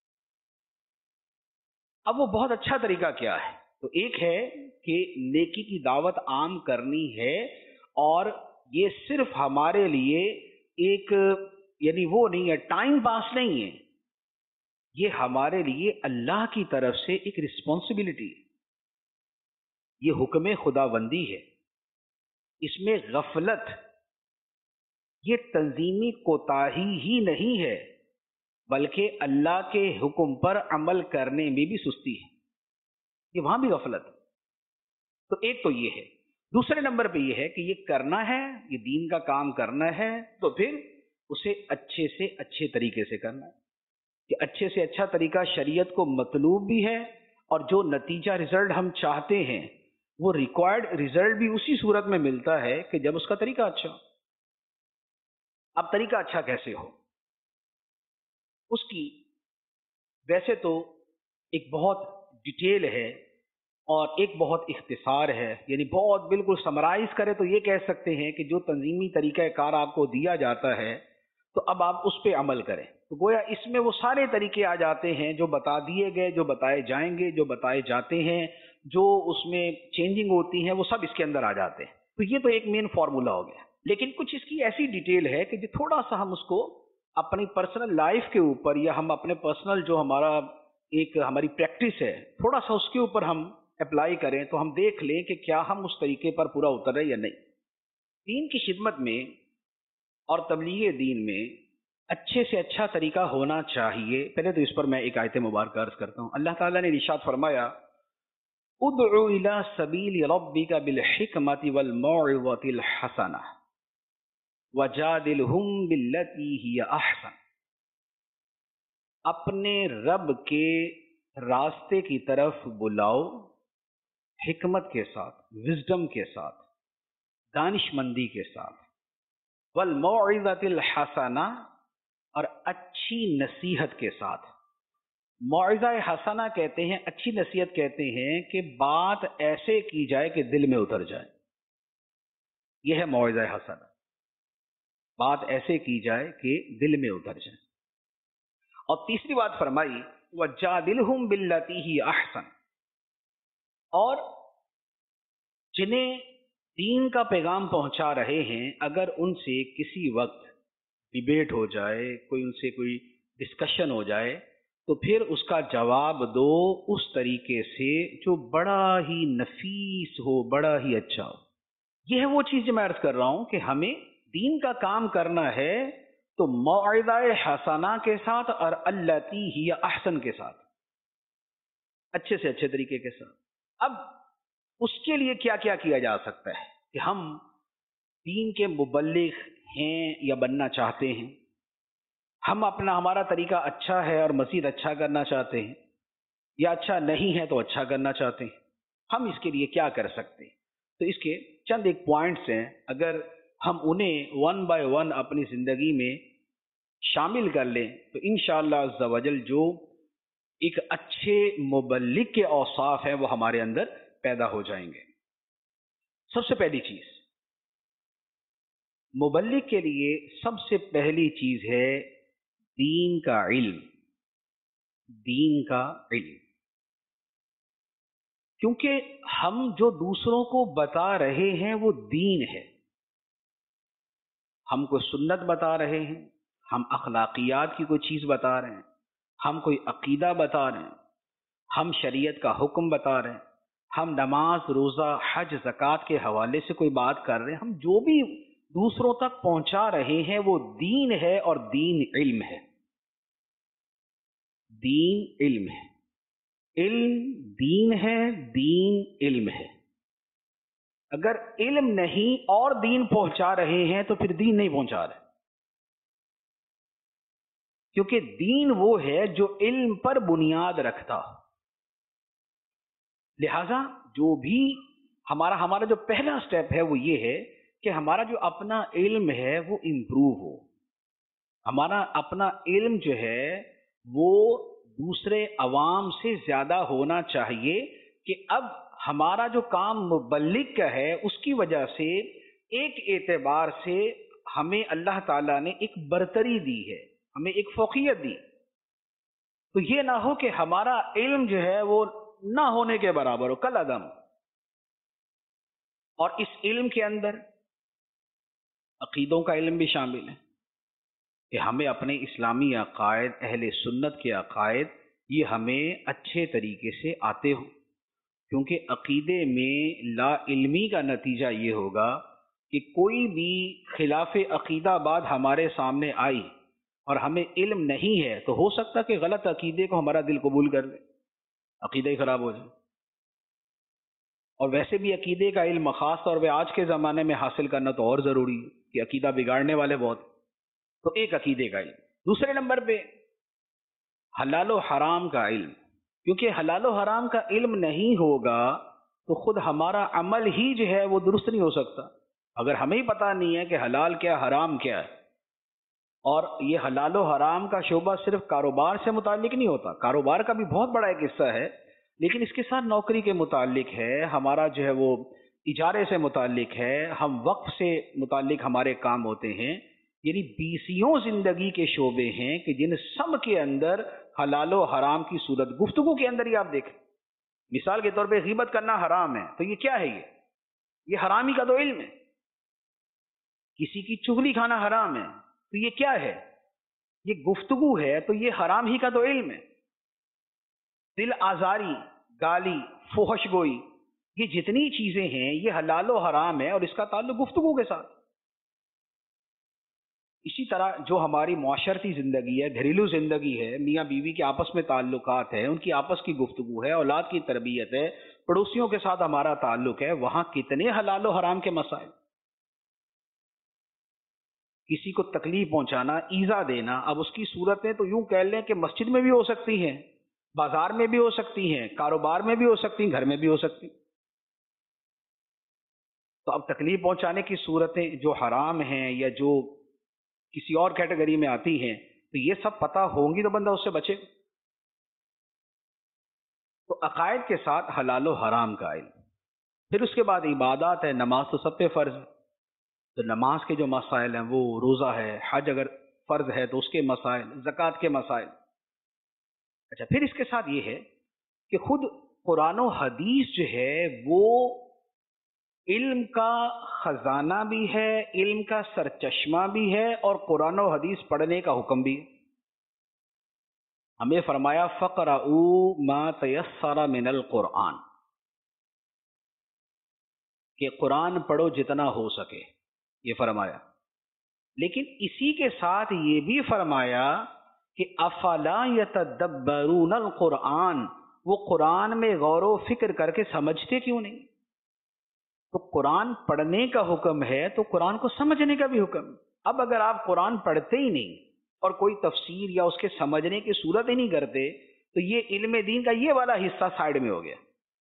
اب وہ بہت اچھا طریقہ کیا ہے؟ تو ایک ہے کہ نیکی کی دعوت عام کرنی ہے، اور یہ صرف ہمارے لیے ایک یعنی وہ نہیں ہے، ٹائم پاس نہیں ہے، یہ ہمارے لیے اللہ کی طرف سے ایک رسپانسبلٹی ہے، یہ حکم خدا بندی ہے. اس میں غفلت، یہ تنظیمی کوتاہی ہی نہیں ہے، بلکہ اللہ کے حکم پر عمل کرنے میں بھی سستی ہے، یہ وہاں بھی غفلت. تو ایک تو یہ ہے. دوسرے نمبر پہ یہ ہے کہ یہ کرنا ہے، یہ دین کا کام کرنا ہے، تو پھر اسے اچھے سے اچھے طریقے سے کرنا ہے، کہ اچھے سے اچھا طریقہ شریعت کو مطلوب بھی ہے، اور جو نتیجہ رزلٹ ہم چاہتے ہیں وہ ریکوائرڈ رزلٹ بھی اسی صورت میں ملتا ہے کہ جب اس کا طریقہ اچھا ہو. اب طریقہ اچھا کیسے ہو؟ اس کی ویسے تو ایک بہت ڈیٹیل ہے اور ایک بہت اختصار ہے، یعنی بہت بالکل سمرائز کرے تو یہ کہہ سکتے ہیں کہ جو تنظیمی طریقہ کار آپ کو دیا جاتا ہے تو اب آپ اس پہ عمل کریں. تو گویا اس میں وہ سارے طریقے آ جاتے ہیں جو بتا دیے گئے، جو بتائے جائیں گے، جو بتائے جاتے ہیں، جو اس میں چینجنگ ہوتی ہیں، وہ سب اس کے اندر آ جاتے ہیں. تو یہ تو ایک مین فارمولا ہو گیا. لیکن کچھ اس کی ایسی ڈیٹیل ہے کہ جو تھوڑا سا ہم اس کو اپنی پرسنل لائف کے اوپر، یا ہم اپنے پرسنل جو ہماری پریکٹس ہے، تھوڑا سا اس کے اوپر ہم اپلائی کریں تو ہم دیکھ لیں کہ کیا ہم اس طریقے پر پورا اتر رہے یا نہیں. دین کی خدمت میں اور تبلیغ دین میں اچھے سے اچھا طریقہ ہونا چاہیے. پہلے تو اس پر میں ایک آیت مبارکہ عرض کرتا ہوں. اللہ تعالیٰ نے ارشاد فرمایا ادع الى سبیل ربک بالحکمۃ والموعظۃ الحسنہ وجادلہم باللتی ہی احسن، اپنے رب کے راستے کی طرف بلاؤ حکمت کے ساتھ، وزڈم کے ساتھ، दानिशमंदी के साथ, वल मौइज़तिल हसना, और अच्छी नसीहत के साथ। मौइज़ा हसना कहते हैं, अच्छी नसीहत कहते हैं कि बात ऐसे की जाए कि दिल में उतर जाए, यह है मौइज़ा हसना। बात ऐसे की जाए कि दिल में उतर जाए। और तीसरी बात फरमाई, वजादिलहुम बिल्लती ही अहसन, और जिन्हें दीन का पैगाम पहुंचा रहे हैं, अगर उनसे किसी वक्त डिबेट हो जाए, कोई उनसे कोई डिस्कशन हो जाए, तो फिर उसका जवाब दो उस तरीके से जो बड़ा ही नफीस हो, बड़ा ही अच्छा हो। यह है वो चीज जो मैं अर्ज कर रहा हूं कि हमें दीन का काम करना है तो मौइज़ा हसना के साथ और अल्लती ही अहसन के साथ, अच्छे से अच्छे तरीके के साथ। अब उसके लिए क्या क्या किया जा सकता है कि हम दीन के मुबल्लिग हैं या बनना चाहते हैं, हम हमारा तरीका अच्छा है और मजीद अच्छा करना चाहते हैं, या अच्छा नहीं है तो अच्छा करना चाहते हैं, हम इसके लिए क्या कर सकते हैं। तो इसके चंद एक पॉइंट्स हैं, अगर हम उन्हें वन बाय वन अपनी जिंदगी में शामिल कर लें तो इंशाअल्लाह अज़्ज़ा वजल जो एक अच्छे मुबल्लिग के औसाफ हैं वो हमारे अंदर पैदा हो जाएंगे। सबसे पहली चीज, मुबल्लिग के लिए सबसे पहली चीज है दीन का इल्म। दीन का इल्म, क्योंकि हम जो दूसरों को बता रहे हैं वो दीन है। हम कोई सुन्नत बता रहे हैं, हम अखलाकियात की कोई चीज बता रहे हैं, हम कोई अकीदा बता रहे हैं, हम शरीयत का हुक्म बता रहे हैं, हम नमाज रोजा हज ज़कात के हवाले से कोई बात कर रहे हैं, हम जो भी दूसरों तक पहुंचा रहे हैं वो दीन है और दीन इल्म है। दीन इल्म है, इल्म दीन है, दीन इल्म है। अगर इल्म नहीं और दीन पहुंचा रहे हैं तो फिर दीन नहीं पहुंचा रहे, क्योंकि दीन वो है जो इल्म पर बुनियाद रखता हो। लिहाजा जो भी हमारा जो पहला स्टेप है वो ये है कि हमारा जो अपना इल्म है वो इम्प्रूव हो। हमारा अपना इल्म जो है वो दूसरे अवाम से ज्यादा होना चाहिए, कि अब हमारा जो काम मुबल्लिग का है उसकी वजह से एक एतबार से हमें अल्लाह ताला ने एक बरतरी दी है, हमें एक फौकियत दी। तो ये ना हो कि हमारा इल्म जो है वो ना होने के बराबर हो, कल अदम। और इस इल्म के अंदर अकीदों का इल्म भी शामिल है, कि हमें अपने इस्लामी अकायद, अहले सुन्नत के अकायद, ये हमें अच्छे तरीके से आते हो। क्योंकि अकीदे में ला इल्मी का नतीजा ये होगा कि कोई भी खिलाफ अकीदा बात हमारे सामने आई और हमें इल्म नहीं है, तो हो सकता कि गलत अकीदे को हमारा दिल कबूल कर ले, अकीदा ही खराब हो जाए। और वैसे भी अकीदे का इल्म खास तौर पे आज के ज़माने में हासिल करना तो और ज़रूरी है कि अकीदा बिगाड़ने वाले बहुत। तो एक अकीदे का इल्म। दूसरे नंबर पे हलाल व हराम का इल्म, क्योंकि हलाल व हराम का इल्म नहीं होगा तो खुद हमारा अमल ही जो है वो दुरुस्त नहीं हो सकता। अगर हमें ही पता नहीं है कि हलाल क्या हराम क्या है, और ये हलाल व हराम का शोबा सिर्फ कारोबार से मुतालिक नहीं होता, कारोबार का भी बहुत बड़ा एक हिस्सा है, लेकिन इसके साथ नौकरी के मुतालिक है, हमारा जो है वो इजारे से मुतालिक है, हम वक्फ से मुतालिक हमारे काम होते हैं। यानी बीसियों जिंदगी के शोबे हैं कि जिन सब के अंदर हलाल व हराम की सूरत, गुफ्तगू के अंदर ही आप देखें, मिसाल के तौर पे गीबत करना हराम है, तो ये क्या है? ये हरामी का तो इल्म है। किसी की चुगली खाना हराम है, तो ये क्या है? ये गुफ्तगू है, तो ये हराम ही का तो इल्म है। दिल आजारी, गाली, फोहश गोई, ये जितनी चीजें हैं ये हलाल व हराम है और इसका ताल्लुक गुफ्तगू के साथ। इसी तरह जो हमारी मुआशरती जिंदगी है, घरेलू जिंदगी है, मियाँ बीवी के आपस में ताल्लुकात है, उनकी आपस की गुफ्तगू है, औलाद की तरबियत है, पड़ोसियों के साथ हमारा ताल्लुक है, वहां कितने हलाल व हराम के मसाइल। किसी को तकलीफ पहुंचाना, ईजा देना, अब उसकी सूरतें तो यूं कह लें कि मस्जिद में भी हो सकती हैं, बाजार में भी हो सकती हैं, कारोबार में भी हो सकती हैं, घर में भी हो सकती हैं। تو اب تکلیف پہنچانے کی صورتیں جو حرام ہیں یا جو کسی اور کیٹیگری میں آتی ہیں، تو یہ سب پتہ ہوں گی تو بندہ اس سے بچے۔ تو عقائد کے ساتھ حلال و حرام کا علم، پھر اس کے بعد عبادات ہے، نماز تو سب پہ فرض ہے، تو نماز کے جو مسائل ہیں وہ روزہ ہے، حج اگر فرض ہے تو اس کے مسائل، زکوٰۃ کے مسائل۔ اچھا، پھر اس کے ساتھ یہ ہے کہ خود قرآن و حدیث جو ہے وہ علم کا خزانہ بھی ہے، علم کا سرچشمہ بھی ہے، اور قرآن و حدیث پڑھنے کا حکم بھی ہے۔ ہمیں فرمایا فَقْرَؤُوا مَا تَيَسَّرَ مِنَ الْقُرْآنِ، کہ قرآن پڑھو جتنا ہو سکے، یہ فرمایا۔ لیکن اسی کے ساتھ یہ بھی فرمایا کہ افلا یتدبرون القرآن، وہ قرآن میں غور و فکر کر کے سمجھتے کیوں نہیں؟ تو قرآن پڑھنے کا حکم ہے تو قرآن کو سمجھنے کا بھی حکم ہے۔ اب اگر آپ قرآن پڑھتے ہی نہیں اور کوئی تفسیر یا اس کے سمجھنے کی صورت ہی نہیں کرتے تو یہ علم دین کا یہ والا حصہ سائیڈ میں ہو گیا،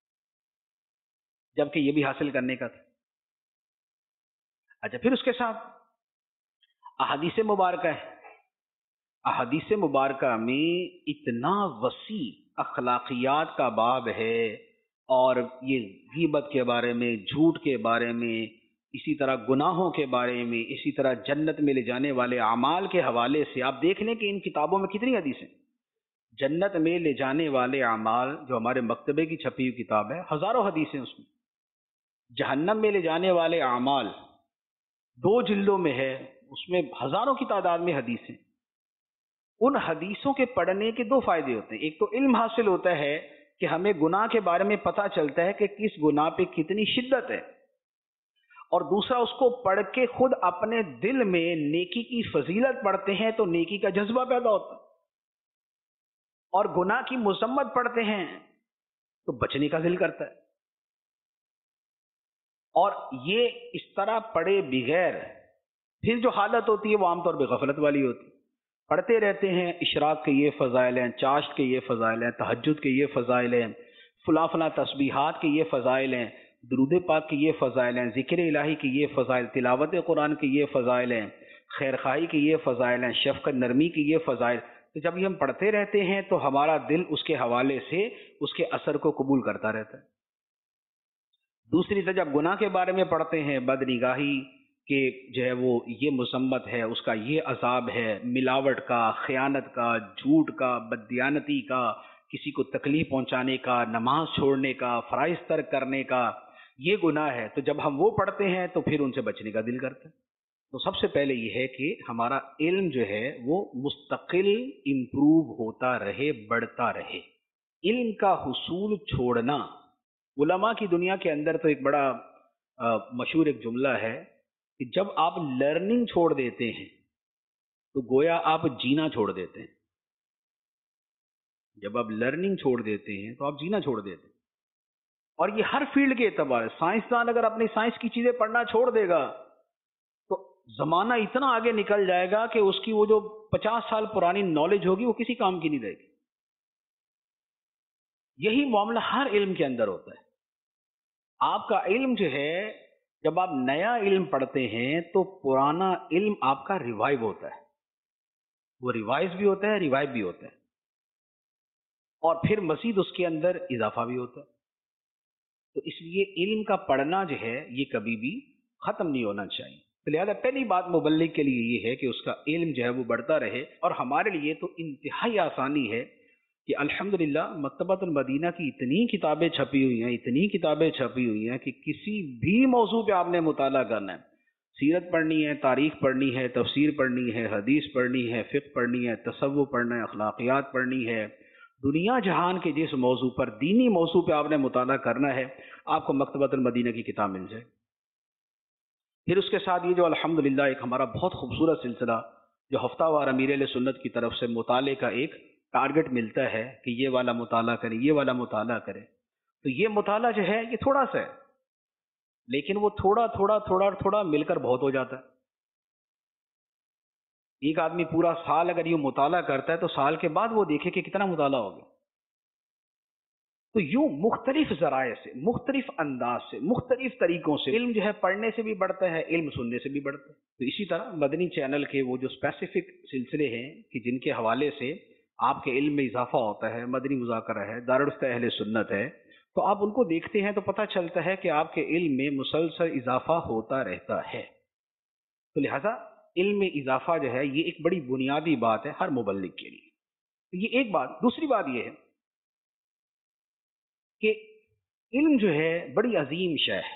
جبکہ یہ بھی حاصل کرنے کا تھا۔ اچھا، پھر اس کے ساتھ احادیث مبارکہ ہے۔ احادیث مبارکہ میں اتنا وسیع اخلاقیات کا باب ہے، اور یہ غیبت کے بارے میں، جھوٹ کے بارے میں، اسی طرح گناہوں کے بارے میں، اسی طرح جنت میں لے جانے والے اعمال کے حوالے سے آپ دیکھ لیں کہ ان کتابوں میں کتنی حدیث ہیں۔ جنت میں لے جانے والے اعمال جو ہمارے مکتبے کی چھپی ہوئی کتاب ہے، ہزاروں حدیثیں اس میں۔ جہنم میں لے جانے والے اعمال 2 جلدوں میں ہے، اس میں ہزاروں کی تعداد میں حدیث ہیں۔ ان حدیثوں کے پڑھنے کے 2 فائدے ہوتے ہیں۔ ایک تو علم حاصل ہوتا ہے کہ ہمیں گناہ کے بارے میں پتہ چلتا ہے کہ کس گناہ پہ کتنی شدت ہے، اور دوسرا اس کو پڑھ کے خود اپنے دل میں نیکی کی فضیلت پڑھتے ہیں تو نیکی کا جذبہ پیدا ہوتا ہے، اور گناہ کی مذمت پڑھتے ہیں تو بچنے کا دل کرتا ہے۔ اور یہ اس طرح پڑھے بغیر پھر جو حالت ہوتی ہے وہ عام طور پہ غفلت والی ہوتی ہے۔ پڑھتے رہتے ہیں اشراق کے یہ فضائل ہیں، چاشت کے یہ فضائل ہیں، تہجد کے یہ فضائل ہیں، فلاں فلاں تسبیحات کے یہ فضائل ہیں، درود پاک کے یہ فضائل ہیں، ذکر الہی کے یہ فضائل، تلاوت قرآن کے یہ فضائل ہیں، خیرخواہی کے یہ فضائل ہیں، شفقت نرمی کے یہ فضائل۔ تو جب یہ ہم پڑھتے رہتے ہیں تو ہمارا دل اس کے حوالے سے اس کے اثر کو قبول کرتا رہتا ہے۔ دوسری طرف جب گناہ کے بارے میں پڑھتے ہیں، بد نگاہی کہ جو ہے وہ یہ مذمت ہے، اس کا یہ عذاب ہے، ملاوٹ کا، خیانت کا، جھوٹ کا، بددیانتی کا، کسی کو تکلیف پہنچانے کا، نماز چھوڑنے کا، فرائض ترک کرنے کا، یہ گناہ ہے۔ تو جب ہم وہ پڑھتے ہیں تو پھر ان سے بچنے کا دل کرتا ہے۔ تو سب سے پہلے یہ ہے کہ ہمارا علم جو ہے وہ مستقل امپروو ہوتا رہے، بڑھتا رہے۔ علم کا حصول چھوڑنا، علماء کی دنیا کے اندر تو ایک بڑا مشہور ایک جملہ ہے کہ جب آپ لرننگ چھوڑ دیتے ہیں تو گویا آپ جینا چھوڑ دیتے ہیں۔ جب آپ لرننگ چھوڑ دیتے ہیں تو آپ جینا چھوڑ دیتے ہیں، اور یہ ہر فیلڈ کے اعتبار ہے۔ سائنسدان اگر اپنی سائنس کی چیزیں پڑھنا چھوڑ دے گا تو زمانہ اتنا آگے نکل جائے گا کہ اس کی وہ جو 50 سال پرانی نالج ہوگی وہ کسی کام کی نہیں رہے گی۔ یہی معاملہ ہر علم کے اندر ہوتا ہے۔ آپ کا علم جو ہے، جب آپ نیا علم پڑھتے ہیں تو پرانا علم آپ کا ریوائیو ہوتا ہے، وہ ریوائز بھی ہوتا ہے، ریوائیو بھی ہوتا ہے، اور پھر مزید اس کے اندر اضافہ بھی ہوتا ہے۔ تو اس لیے علم کا پڑھنا جو ہے یہ کبھی بھی ختم نہیں ہونا چاہیے۔ تو لہٰذا پہلی بات مبلغ کے لیے یہ ہے کہ اس کا علم جو ہے وہ بڑھتا رہے، اور ہمارے لیے تو انتہائی آسانی ہے کہ الحمدللہ مکتبۃ المدینہ کی اتنی کتابیں چھپی ہوئی ہیں، اتنی کتابیں چھپی ہوئی ہیں کہ کسی بھی موضوع پہ آپ نے مطالعہ کرنا ہے، سیرت پڑھنی ہے، تاریخ پڑھنی ہے، تفسیر پڑھنی ہے، حدیث پڑھنی ہے، فقہ پڑھنی ہے، تصوف پڑھنا ہے، اخلاقیات پڑھنی ہے، دنیا جہان کے جس موضوع پر، دینی موضوع پہ آپ نے مطالعہ کرنا ہے، آپ کو مکتبۃ المدینہ کی کتاب مل جائے۔ پھر اس کے ساتھ یہ جو الحمدللہ ایک ہمارا بہت خوبصورت سلسلہ جو ہفتہ وار امیر اہل سنت کی طرف سے مطالعے کا ایک ٹارگٹ ملتا ہے کہ یہ والا مطالعہ کریں، یہ والا مطالعہ کریں، تو یہ مطالعہ جو ہے یہ تھوڑا سا ہے، لیکن وہ تھوڑا تھوڑا تھوڑا تھوڑا مل کر بہت ہو جاتا ہے۔ ایک آدمی پورا سال اگر یہ مطالعہ کرتا ہے تو سال کے بعد وہ دیکھے کہ کتنا مطالعہ ہو گیا۔ تو یوں مختلف ذرائع سے، مختلف انداز سے، مختلف طریقوں سے علم جو ہے پڑھنے سے بھی بڑھتا ہے، علم سننے سے بھی بڑھتا ہے۔ تو اسی طرح مدنی چینل کے وہ جو اسپیسیفک سلسلے ہیں کہ جن کے حوالے سے آپ کے علم میں اضافہ ہوتا ہے، مدنی مذاکرہ ہے، دارالفت اہل سنت ہے، تو آپ ان کو دیکھتے ہیں تو پتہ چلتا ہے کہ آپ کے علم میں مسلسل اضافہ ہوتا رہتا ہے۔ تو لہذا علم میں اضافہ جو ہے یہ ایک بڑی بنیادی بات ہے ہر مبلغ کے لیے۔ تو یہ ایک بات۔ دوسری بات یہ ہے کہ علم جو ہے بڑی عظیم شے ہے،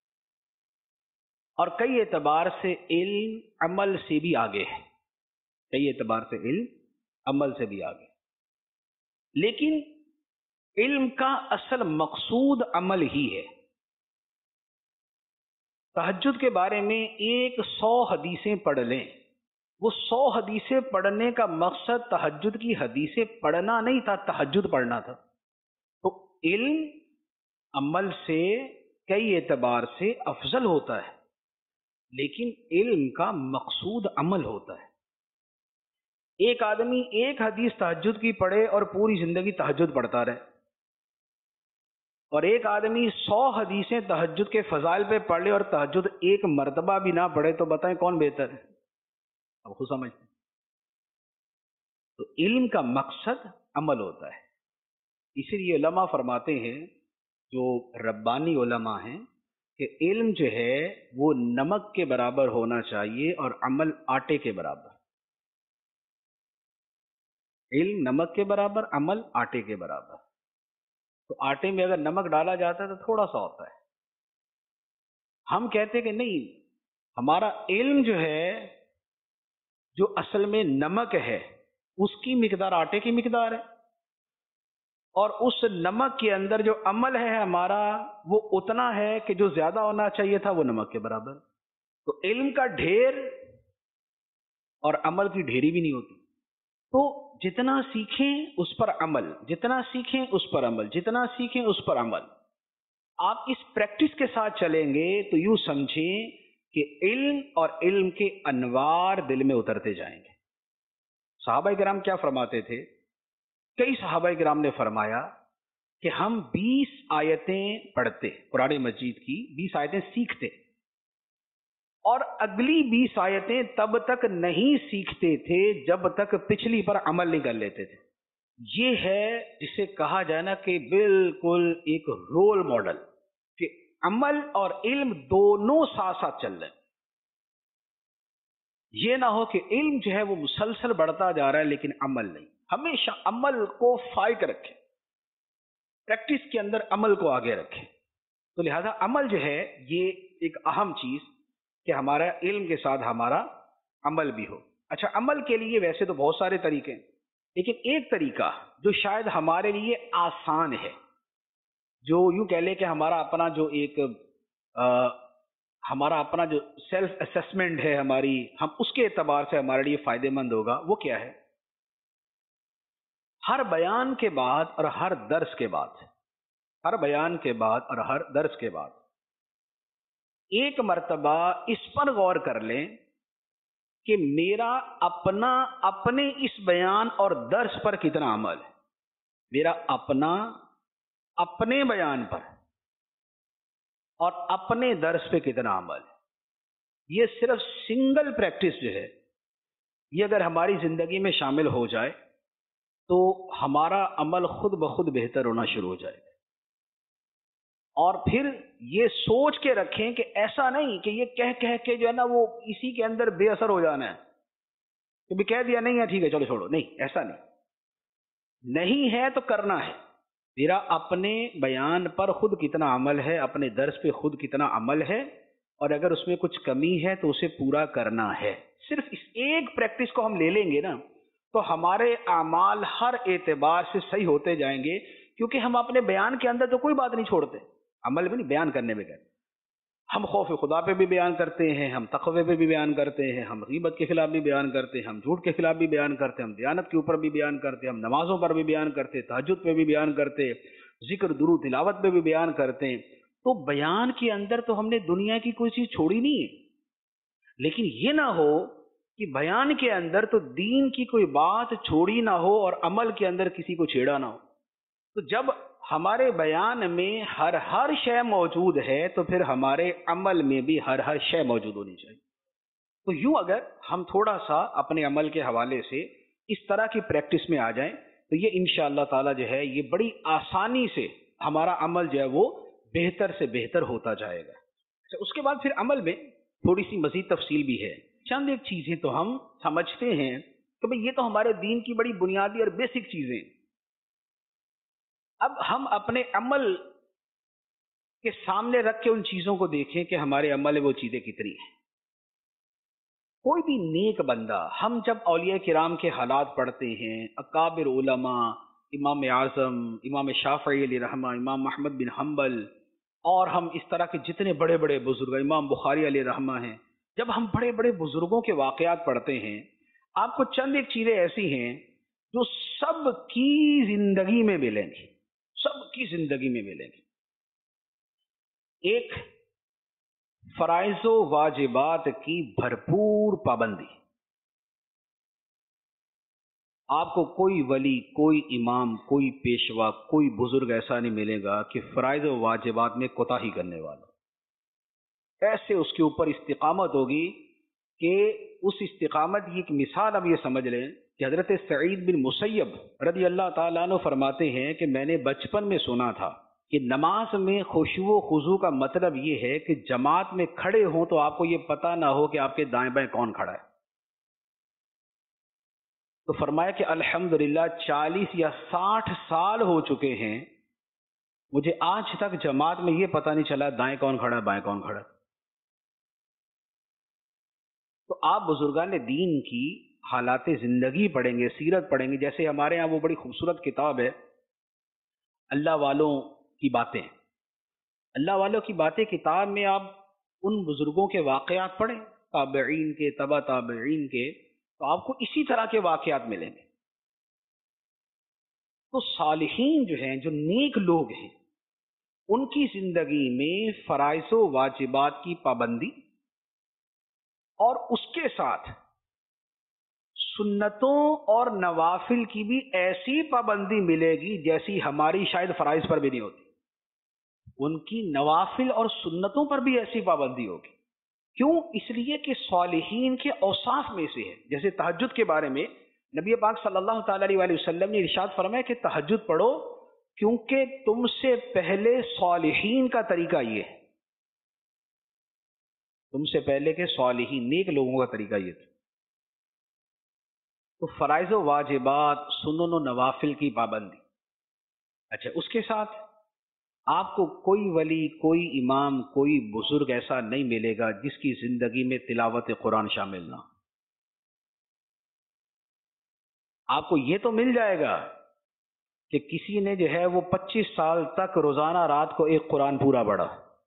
اور کئی اعتبار سے علم عمل سے بھی آگے ہے، کئی اعتبار سے علم عمل سے بھی آگے، لیکن علم کا اصل مقصود عمل ہی ہے۔ تہجد کے بارے میں 100 حدیثیں پڑھ لیں، وہ 100 حدیثیں پڑھنے کا مقصد تہجد کی حدیثیں پڑھنا نہیں تھا، تہجد پڑھنا تھا۔ تو علم عمل سے کئی اعتبار سے افضل ہوتا ہے، لیکن علم کا مقصود عمل ہوتا ہے۔ ایک آدمی ایک حدیث تہجد کی پڑھے اور پوری زندگی تہجد پڑھتا رہے، اور ایک آدمی 100 حدیثیں تہجد کے فضائل پہ پڑھ لے اور تہجد ایک مرتبہ بھی نہ پڑھے، تو بتائیں کون بہتر ہے؟ اب خود سمجھتے ہیں۔ تو علم کا مقصد عمل ہوتا ہے، اسی لیے علماء فرماتے ہیں، جو ربانی علماء ہیں، کہ علم جو ہے وہ نمک کے برابر ہونا چاہیے اور عمل آٹے کے برابر۔ علم نمک کے برابر، عمل آٹے کے برابر۔ تو آٹے میں اگر نمک ڈالا جاتا ہے تو تھوڑا سا ہوتا ہے، ہم کہتے ہیں کہ نہیں، ہمارا علم جو ہے جو اصل میں نمک ہے اس کی مقدار آٹے کی مقدار ہے، اور اس نمک کے اندر جو عمل ہے ہمارا وہ اتنا ہے کہ جو زیادہ ہونا چاہیے تھا وہ نمک کے برابر۔ تو علم کا ڈھیر اور عمل کی ڈھیری بھی نہیں ہوتی۔ تو جتنا سیکھیں اس پر عمل، جتنا سیکھیں اس پر عمل، جتنا سیکھیں اس پر عمل۔ آپ اس پریکٹس کے ساتھ چلیں گے تو یوں سمجھیں کہ علم اور علم کے انوار دل میں اترتے جائیں گے۔ صحابہ کرام کیا فرماتے تھے؟ کئی صحابہ کرام نے فرمایا کہ ہم 20 آیتیں پڑھتے، قرآن مجید کی 20 آیتیں سیکھتے، اور اگلی 20 آیتیں تب تک نہیں سیکھتے تھے جب تک پچھلی پر عمل نہیں کر لیتے تھے۔ یہ ہے جسے کہا جائے نا کہ بالکل ایک رول ماڈل، کہ عمل اور علم دونوں ساتھ ساتھ چل رہے ہیں۔ یہ نہ ہو کہ علم جو ہے وہ مسلسل بڑھتا جا رہا ہے لیکن عمل نہیں۔ ہمیشہ عمل کو فائق رکھیں، پریکٹس کے اندر عمل کو آگے رکھیں۔ تو لہذا عمل جو ہے یہ ایک اہم چیز کہ ہمارا علم کے ساتھ ہمارا عمل بھی ہو۔ اچھا، عمل کے لیے ویسے تو بہت سارے طریقے ہیں، لیکن ایک طریقہ جو شاید ہمارے لیے آسان ہے، جو یوں کہہ لیں کہ ہمارا اپنا جو ایک ہمارا اپنا جو سیلف اسیسمنٹ ہے ہماری، ہم اس کے اعتبار سے ہمارے لیے فائدے مند ہوگا، وہ کیا ہے؟ ہر بیان کے بعد اور ہر درس کے بعد، ہر بیان کے بعد اور ہر درس کے بعد ایک مرتبہ اس پر غور کر لیں کہ میرا اپنے اس بیان اور درس پر کتنا عمل ہے، میرا اپنے بیان پر اور اپنے درس پہ کتنا عمل ہے۔ یہ صرف سنگل پریکٹس جو ہے یہ اگر ہماری زندگی میں شامل ہو جائے تو ہمارا عمل خود بخود بہتر ہونا شروع ہو جائے گا۔ اور پھر یہ سوچ کے رکھیں کہ ایسا نہیں کہ یہ کہہ کے جو ہے نا وہ اسی کے اندر بے اثر ہو جانا ہے، کہ بھی کہہ دیا نہیں ہے ٹھیک ہے چلو چھوڑو، نہیں، ایسا نہیں ہے تو کرنا ہے۔ میرا اپنے بیان پر خود کتنا عمل ہے، اپنے درس پہ خود کتنا عمل ہے، اور اگر اس میں کچھ کمی ہے تو اسے پورا کرنا ہے۔ صرف اس ایک پریکٹس کو ہم لے لیں گے نا تو ہمارے اعمال ہر اعتبار سے صحیح ہوتے جائیں گے، کیونکہ ہم اپنے بیان کے اندر تو کوئی بات نہیں چھوڑتے، عمل بھی نہیں، بیان کرنے میں کرتے۔ ہم خوف خدا پہ بھی بیان کرتے ہیں، ہم تقوی پہ بھی بیان کرتے ہیں، ہم غیبت کے خلاف بھی بیان کرتے ہیں، ہم جھوٹ کے خلاف بھی بیان کرتے ہیں، ہم دیانت کے اوپر بھی بیان کرتے ہیں، ہم نمازوں پر بھی بیان کرتے ہیں، تہجد پہ بھی بیان کرتے ہیں، ذکر درود تلاوت پہ بھی بیان کرتے ہیں۔ تو بیان کے اندر تو ہم نے دنیا کی کوئی چیز چھوڑی نہیں ہے، لیکن یہ نہ ہو کہ بیان کے اندر تو دین کی کوئی بات چھوڑی نہ ہو اور عمل کے اندر کسی کو چھیڑا نہ ہو۔ تو جب ہمارے بیان میں ہر شے موجود ہے تو پھر ہمارے عمل میں بھی ہر شے موجود ہونی چاہیے. تو یوں اگر ہم تھوڑا سا اپنے عمل کے حوالے سے اس طرح کی پریکٹس میں آ جائیں تو یہ انشاءاللہ تعالی جو ہے یہ بڑی آسانی سے ہمارا عمل جو ہے وہ بہتر سے بہتر ہوتا جائے گا. اس کے بعد پھر عمل میں تھوڑی سی مزید تفصیل بھی ہے. چند ایک چیزیں تو ہم سمجھتے ہیں کہ بھئی یہ تو ہمارے دین کی بڑی بنیادی اور بیسک چیزیں. اب ہم اپنے عمل کے سامنے رکھ کے ان چیزوں کو دیکھیں کہ ہمارے عمل میں وہ چیزیں کتنی ہیں. کوئی بھی نیک بندہ، ہم جب اولیاء کرام کے حالات پڑھتے ہیں، اکابر علماء، امام اعظم، امام شافعی علیہ رحمہ، امام محمد بن حنبل، اور ہم اس طرح کے جتنے بڑے بڑے بزرگ، امام بخاری علیہ رحمہ ہیں، جب ہم بڑے بڑے بزرگوں کے واقعات پڑھتے ہیں، آپ کو چند ایک چیزیں ایسی ہیں جو سب کی زندگی میں ملیں گی، سب کی زندگی میں ملیں گی. ایک، فرائض و واجبات کی بھرپور پابندی. آپ کو کوئی ولی، کوئی امام، کوئی پیشوا، کوئی بزرگ ایسا نہیں ملے گا کہ فرائض و واجبات میں کوتاہی کرنے والا. ایسے اس کے اوپر استقامت ہوگی کہ اس استقامت کی ایک مثال اب یہ سمجھ لیں کہ حضرت سعید بن مسیب رضی اللہ تعالیٰ عنہ فرماتے ہیں کہ میں نے بچپن میں سنا تھا کہ نماز میں خشوع و خضوع کا مطلب یہ ہے کہ جماعت میں کھڑے ہوں تو آپ کو یہ پتہ نہ ہو کہ آپ کے دائیں بائیں کون کھڑا ہے. تو فرمایا کہ الحمدللہ 40 یا 60 سال ہو چکے ہیں، مجھے آج تک جماعت میں یہ پتہ نہیں چلا دائیں کون کھڑا ہے بائیں کون کھڑا ہے. تو آپ بزرگان دین کی حالات زندگی پڑھیں گے، سیرت پڑھیں گے. جیسے ہمارے ہاں وہ بڑی خوبصورت کتاب ہے اللہ والوں کی باتیں. اللہ والوں کی باتیں کتاب میں آپ ان بزرگوں کے واقعات پڑھیں، تابعین کے، تبع تابعین کے، تو آپ کو اسی طرح کے واقعات ملیں گے. تو صالحین جو ہیں، جو نیک لوگ ہیں، ان کی زندگی میں فرائض و واجبات کی پابندی اور اس کے ساتھ سنتوں اور نوافل کی بھی ایسی پابندی ملے گی جیسی ہماری شاید فرائض پر بھی نہیں ہوتی. ان کی نوافل اور سنتوں پر بھی ایسی پابندی ہوگی. کیوں؟ اس لیے کہ صالحین کے اوصاف میں سے ہے. جیسے تہجد کے بارے میں نبی پاک صلی اللہ تعالی علیہ وسلم نے ارشاد فرمایا کہ تہجد پڑھو کیونکہ تم سے پہلے صالحین کا طریقہ یہ ہے. تم سے پہلے کے صالحین نیک لوگوں کا طریقہ یہ تھا. تو فرائض و واجبات، سنن و نوافل کی پابندی. اچھا، اس کے ساتھ آپ کو کوئی ولی، کوئی امام، کوئی بزرگ ایسا نہیں ملے گا جس کی زندگی میں تلاوت قرآن شامل نہ. آپ کو یہ تو مل جائے گا کہ کسی نے جو ہے وہ 25 سال تک روزانہ رات کو ایک قرآن پورا پڑھا.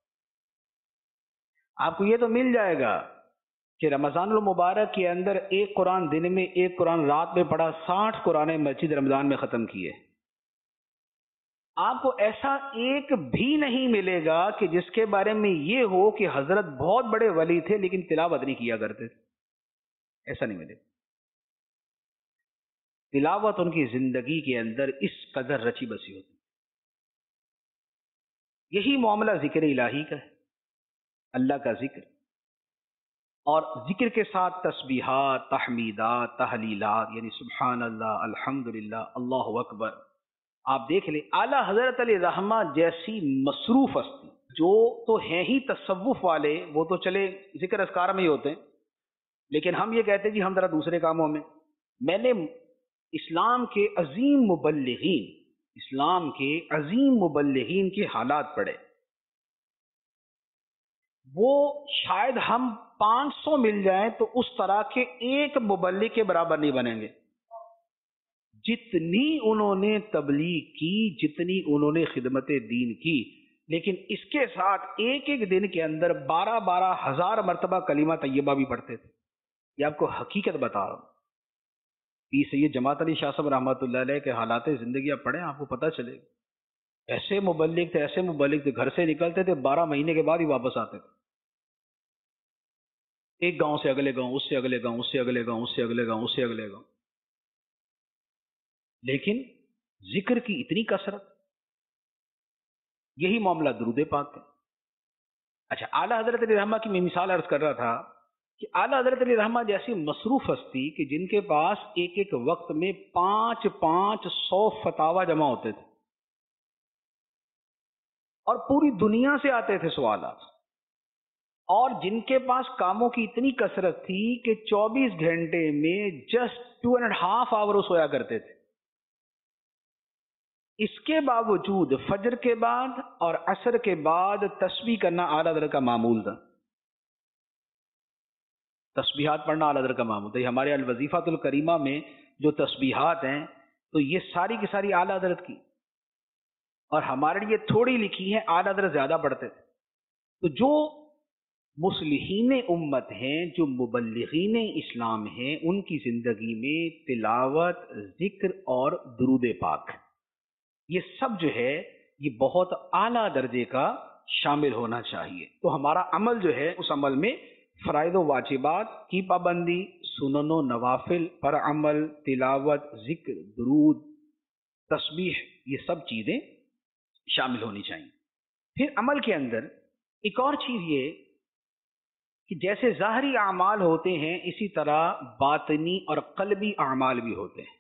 آپ کو یہ تو مل جائے گا کہ رمضان المبارک کے اندر ایک قرآن دن میں، ایک قرآن رات میں پڑھا، 60 قرآن مجید رمضان میں ختم کیے. آپ کو ایسا ایک بھی نہیں ملے گا کہ جس کے بارے میں یہ ہو کہ حضرت بہت بڑے ولی تھے لیکن تلاوت نہیں کیا کرتے تھے. ایسا نہیں ملے گا. تلاوت ان کی زندگی کے اندر اس قدر رچی بسی ہوتی. یہی معاملہ ذکر الہی کا ہے، اللہ کا ذکر، اور ذکر کے ساتھ تسبیحات، تحمیدات، تحلیلات، یعنی سبحان اللہ، الحمدللہ، اللہ اکبر. آپ دیکھ لیں اعلیٰ حضرت علیہ رحمہ جیسی مصروف ہستی، جو تو ہیں ہی تصوف والے، وہ تو چلے ذکر اذکار میں ہی ہوتے ہیں، لیکن ہم یہ کہتے ہیں جی ہم ذرا دوسرے کاموں میں. میں نے اسلام کے عظیم مبلغین، اسلام کے عظیم مبلغین کے حالات پڑھے. وہ شاید ہم 500 مل جائیں تو اس طرح کے ایک مبلغ کے برابر نہیں بنیں گے. جتنی انہوں نے تبلیغ کی، جتنی انہوں نے خدمت دین کی، لیکن اس کے ساتھ ایک ایک دن کے اندر 12 ہزار مرتبہ کلمہ طیبہ بھی پڑھتے تھے. یہ آپ کو حقیقت بتا رہا ہوں. سید جماعت علی شاہ صاحب رحمۃ اللہ علیہ کے حالات زندگی آپ پڑھیں، آپ کو پتہ چلے گا. ایسے مبلغ تھے، ایسے مبلغ تھے، گھر سے نکلتے تھے 12 مہینے کے بعد ہی واپس آتے تھے. ایک گاؤں سے اگلے گاؤں، اس سے اگلے گاؤں، اس سے اگلے گاؤں، اس سے اگلے گاؤں، اس سے اگلے گاؤں. لیکن ذکر کی اتنی کثرت، یہی معاملہ درود پاک کا۔ اچھا، اعلیٰ حضرت علیہ رحمہ کی میں مثال عرض کر رہا تھا کہ اعلیٰ حضرت علیہ رحمہ جیسی مصروف ہستی کہ جن کے پاس ایک ایک وقت میں 500 فتاوی جمع ہوتے تھے اور پوری دنیا سے آتے تھے سوالات، اور جن کے پاس کاموں کی اتنی کثرت تھی کہ 24 گھنٹے میں جسٹ 2.5 آور سویا کرتے تھے، اس کے باوجود فجر کے بعد اور عصر کے بعد تسبیح کرنا اعلیٰ حضرت کا معمول تھا، تسبیحات پڑھنا اعلیٰ حضرت کا معمول تھا۔ یہ ہمارے الوظیفۃ الکریمہ میں جو تسبیحات ہیں تو یہ ساری کی ساری اعلیٰ حضرت کی، اور ہمارے لیے تھوڑی لکھی ہیں، اعلیٰ حضرت زیادہ پڑھتے تھے۔ تو جو مصلحین امت ہیں، جو مبلغین اسلام ہیں، ان کی زندگی میں تلاوت، ذکر اور درود پاک، یہ سب جو ہے یہ بہت اعلیٰ درجے کا شامل ہونا چاہیے۔ تو ہمارا عمل جو ہے اس عمل میں فرائض و واجبات کی پابندی، سنن و نوافل پر عمل، تلاوت، ذکر، درود، تسبیح، یہ سب چیزیں شامل ہونی چاہیے۔ پھر عمل کے اندر ایک اور چیز یہ کہ جیسے ظاہری اعمال ہوتے ہیں اسی طرح باطنی اور قلبی اعمال بھی ہوتے ہیں،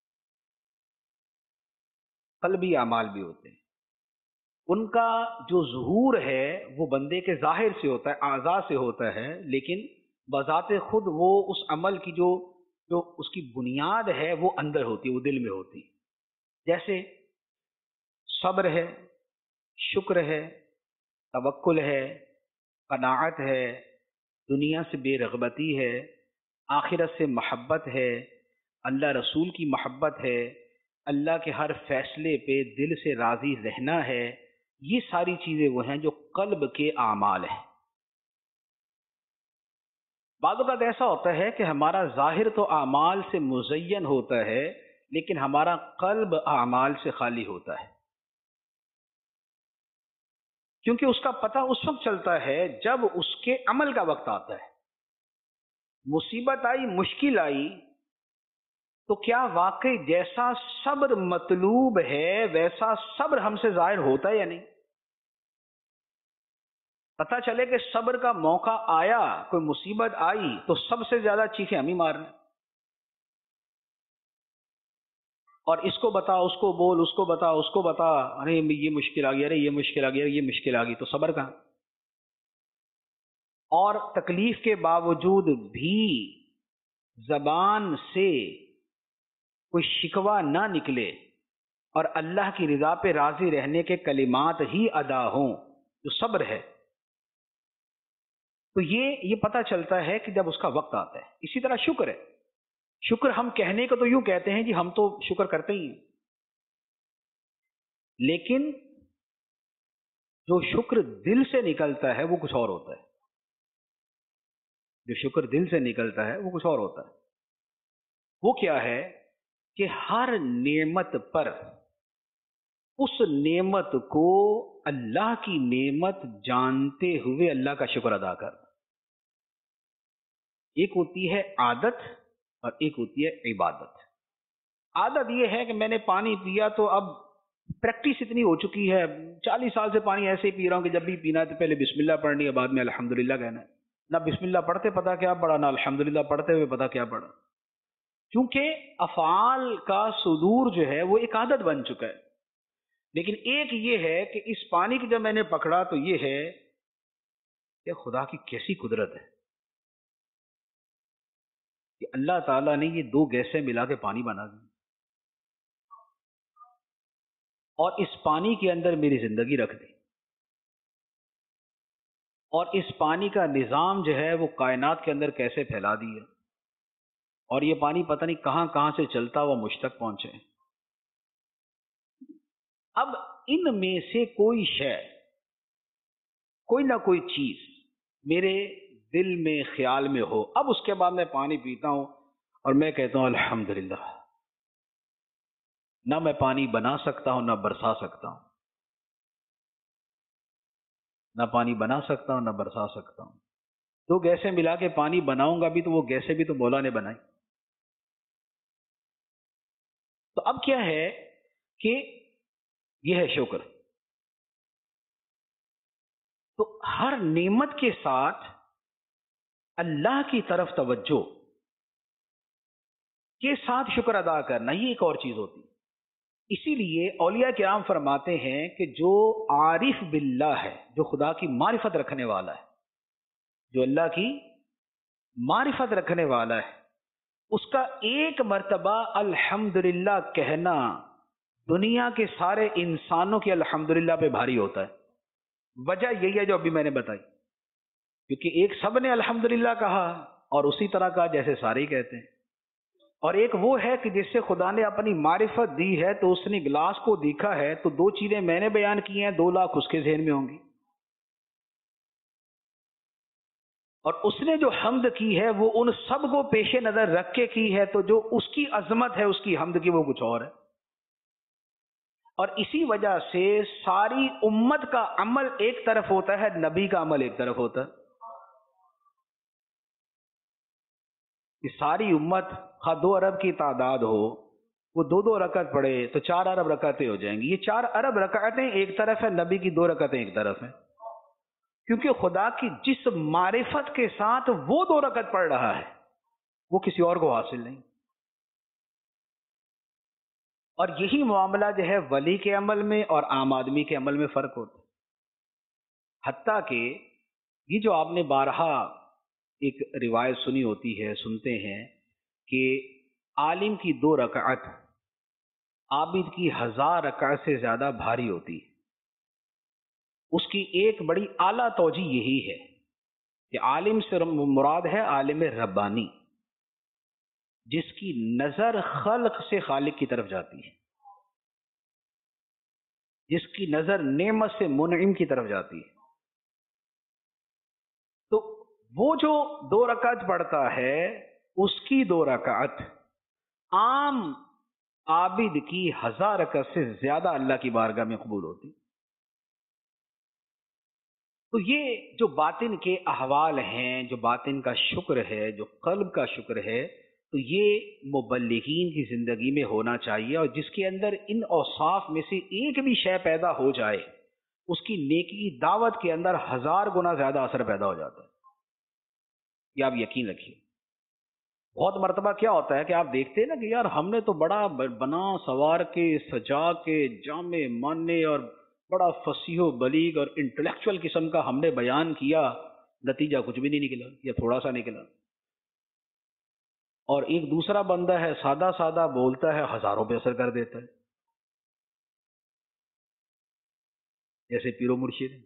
قلبی اعمال بھی ہوتے ہیں۔ ان کا جو ظہور ہے وہ بندے کے ظاہر سے ہوتا ہے، اعضاء سے ہوتا ہے، لیکن بذات خود وہ اس عمل کی جو اس کی بنیاد ہے وہ اندر ہوتی ہے، وہ دل میں ہوتی ہے۔ جیسے صبر ہے، شکر ہے، توکل ہے، قناعت ہے، دنیا سے بے رغبتی ہے، آخرت سے محبت ہے، اللہ رسول کی محبت ہے، اللہ کے ہر فیصلے پہ دل سے راضی رہنا ہے، یہ ساری چیزیں وہ ہیں جو قلب کے اعمال ہیں۔ بعض اوقات ایسا ہوتا ہے کہ ہمارا ظاہر تو اعمال سے مزین ہوتا ہے لیکن ہمارا قلب اعمال سے خالی ہوتا ہے، کیونکہ اس کا پتہ اس وقت چلتا ہے جب اس کے عمل کا وقت آتا ہے۔ مصیبت آئی، مشکل آئی تو کیا واقعی جیسا صبر مطلوب ہے ویسا صبر ہم سے ظاہر ہوتا ہے یا نہیں؟ پتہ چلے کہ صبر کا موقع آیا، کوئی مصیبت آئی تو سب سے زیادہ چیخیں ہم ہی مار رہے ہیں، اور اس کو بتا، اس کو بول، اس کو بتا، اس کو بتا، ارے یہ مشکل آ گئی، ارے یہ مشکل آ گئی، ارے یہ مشکل آ گئی، تو صبر کہاں؟ اور تکلیف کے باوجود بھی زبان سے کوئی شکوہ نہ نکلے اور اللہ کی رضا پہ راضی رہنے کے کلمات ہی ادا ہوں، جو صبر ہے، تو یہ پتہ چلتا ہے کہ جب اس کا وقت آتا ہے۔ اسی طرح شکر ہے، شکر ہم کہنے کو تو یوں کہتے ہیں جی ہم تو شکر کرتے ہی ہیں، لیکن جو شکر دل سے نکلتا ہے وہ کچھ اور ہوتا ہے، جو شکر دل سے نکلتا ہے وہ کچھ اور ہوتا ہے۔ وہ کیا ہے کہ ہر نعمت پر اس نعمت کو اللہ کی نعمت جانتے ہوئے اللہ کا شکر ادا کر۔ ایک ہوتی ہے عادت اور ایک ہوتی ہے عبادت۔ عادت یہ ہے کہ میں نے پانی پیا تو اب پریکٹس اتنی ہو چکی ہے، 40 سال سے پانی ایسے ہی پی رہا ہوں کہ جب بھی پینا ہے تو پہلے بسم اللہ پڑھنی ہے، بعد میں الحمدللہ کہنا ہے۔ نہ بسم اللہ پڑھتے پتا کیا پڑھا، نہ الحمدللہ پڑھتے ہوئے پتا کیا پڑھا، کیونکہ افعال کا صدور جو ہے وہ ایک عادت بن چکا ہے۔ لیکن ایک یہ ہے کہ اس پانی کی جب میں نے پکڑا تو یہ ہے کہ خدا کی کیسی قدرت ہے کہ اللہ تعالیٰ نے یہ 2 گیسیں ملا کے پانی بنا دی اور اس پانی کے اندر میری زندگی رکھ دی، اور اس پانی کا نظام جو ہے وہ کائنات کے اندر کیسے پھیلا دیا، اور یہ پانی پتہ نہیں کہاں کہاں سے چلتا ہوا مجھ تک پہنچے۔ اب ان میں سے کوئی شے، کوئی نہ کوئی چیز میرے دل میں خیال میں ہو، اب اس کے بعد میں پانی پیتا ہوں اور میں کہتا ہوں الحمدللہ، نہ میں پانی بنا سکتا ہوں نہ برسا سکتا ہوں، نہ پانی بنا سکتا ہوں نہ برسا سکتا ہوں۔ 2 گیسیں ملا کے پانی بناؤں گا بھی تو وہ گیسیں بھی تو مولا نے بنائی۔ تو اب کیا ہے کہ یہ ہے شکر، ہر نعمت کے ساتھ اللہ کی طرف توجہ کے ساتھ شکر ادا کرنا، یہ ایک اور چیز ہوتی ہے۔ اسی لیے اولیاء کرام فرماتے ہیں کہ جو عارف باللہ ہے، جو خدا کی معرفت رکھنے والا ہے، جو اللہ کی معرفت رکھنے والا ہے، اس کا ایک مرتبہ الحمدللہ کہنا دنیا کے سارے انسانوں کے الحمدللہ پہ بھاری ہوتا ہے۔ وجہ یہی ہے جو ابھی میں نے بتائی، کیونکہ ایک سب نے الحمدللہ کہا اور اسی طرح کہا جیسے سارے ہی کہتے ہیں، اور ایک وہ ہے کہ جس سے خدا نے اپنی معرفت دی ہے تو اس نے گلاس کو دیکھا ہے تو دو چیزیں میں نے بیان کی ہیں، 2 لاکھ اس کے ذہن میں ہوں گی، اور اس نے جو حمد کی ہے وہ ان سب کو پیش نظر رکھ کے کی ہے، تو جو اس کی عظمت ہے اس کی حمد کی وہ کچھ اور ہے۔ اور اسی وجہ سے ساری امت کا عمل ایک طرف ہوتا ہے، نبی کا عمل ایک طرف ہوتا ہے۔ کہ ساری امت خواہ 2 ارب کی تعداد ہو، وہ 2 رکعت پڑھے تو 4 ارب رکعتیں ہو جائیں گی۔ یہ 4 ارب رکعتیں ایک طرف ہے، نبی کی 2 رکعتیں ایک طرف ہیں، کیونکہ خدا کی جس معرفت کے ساتھ وہ 2 رکعت پڑھ رہا ہے وہ کسی اور کو حاصل نہیں۔ اور یہی معاملہ جو ہے ولی کے عمل میں اور عام آدمی کے عمل میں فرق ہوتا ہے۔ حتیٰ کہ یہ جو آپ نے بارہا ایک روایت سنی ہوتی ہے، سنتے ہیں کہ عالم کی 2 رکعت عابد کی 1000 رکعت سے زیادہ بھاری ہوتی ہے۔ اس کی ایک بڑی اعلیٰ توجہ یہی ہے کہ عالم سے مراد ہے عالم ربانی، جس کی نظر خلق سے خالق کی طرف جاتی ہے، جس کی نظر نعمت سے منعم کی طرف جاتی ہے۔ تو وہ جو 2 رکعت پڑھتا ہے اس کی 2 رکعت عام عابد کی 1000 رکعت سے زیادہ اللہ کی بارگاہ میں قبول ہوتی۔ تو یہ جو باطن کے احوال ہیں، جو باطن کا شکر ہے، جو قلب کا شکر ہے، تو یہ مبلغین کی زندگی میں ہونا چاہیے، اور جس کے اندر ان اوصاف میں سے ایک بھی شے پیدا ہو جائے اس کی نیکی کی دعوت کے اندر 1000 گنا زیادہ اثر پیدا ہو جاتا ہے۔ یہ آپ یقین رکھیے۔ بہت مرتبہ کیا ہوتا ہے کہ آپ دیکھتے ہیں نا کہ یار ہم نے تو بڑا بنا سوار کے سجا کے جامع ماننے اور بڑا فصیح و بلیغ اور انٹلیکچوئل قسم کا ہم نے بیان کیا، نتیجہ کچھ بھی نہیں نکلا یا تھوڑا سا نکلا۔ اور ایک دوسرا بندہ ہے سادہ سادہ بولتا ہے، ہزاروں پہ اثر کر دیتا ہے، جیسے پیرو مرشد۔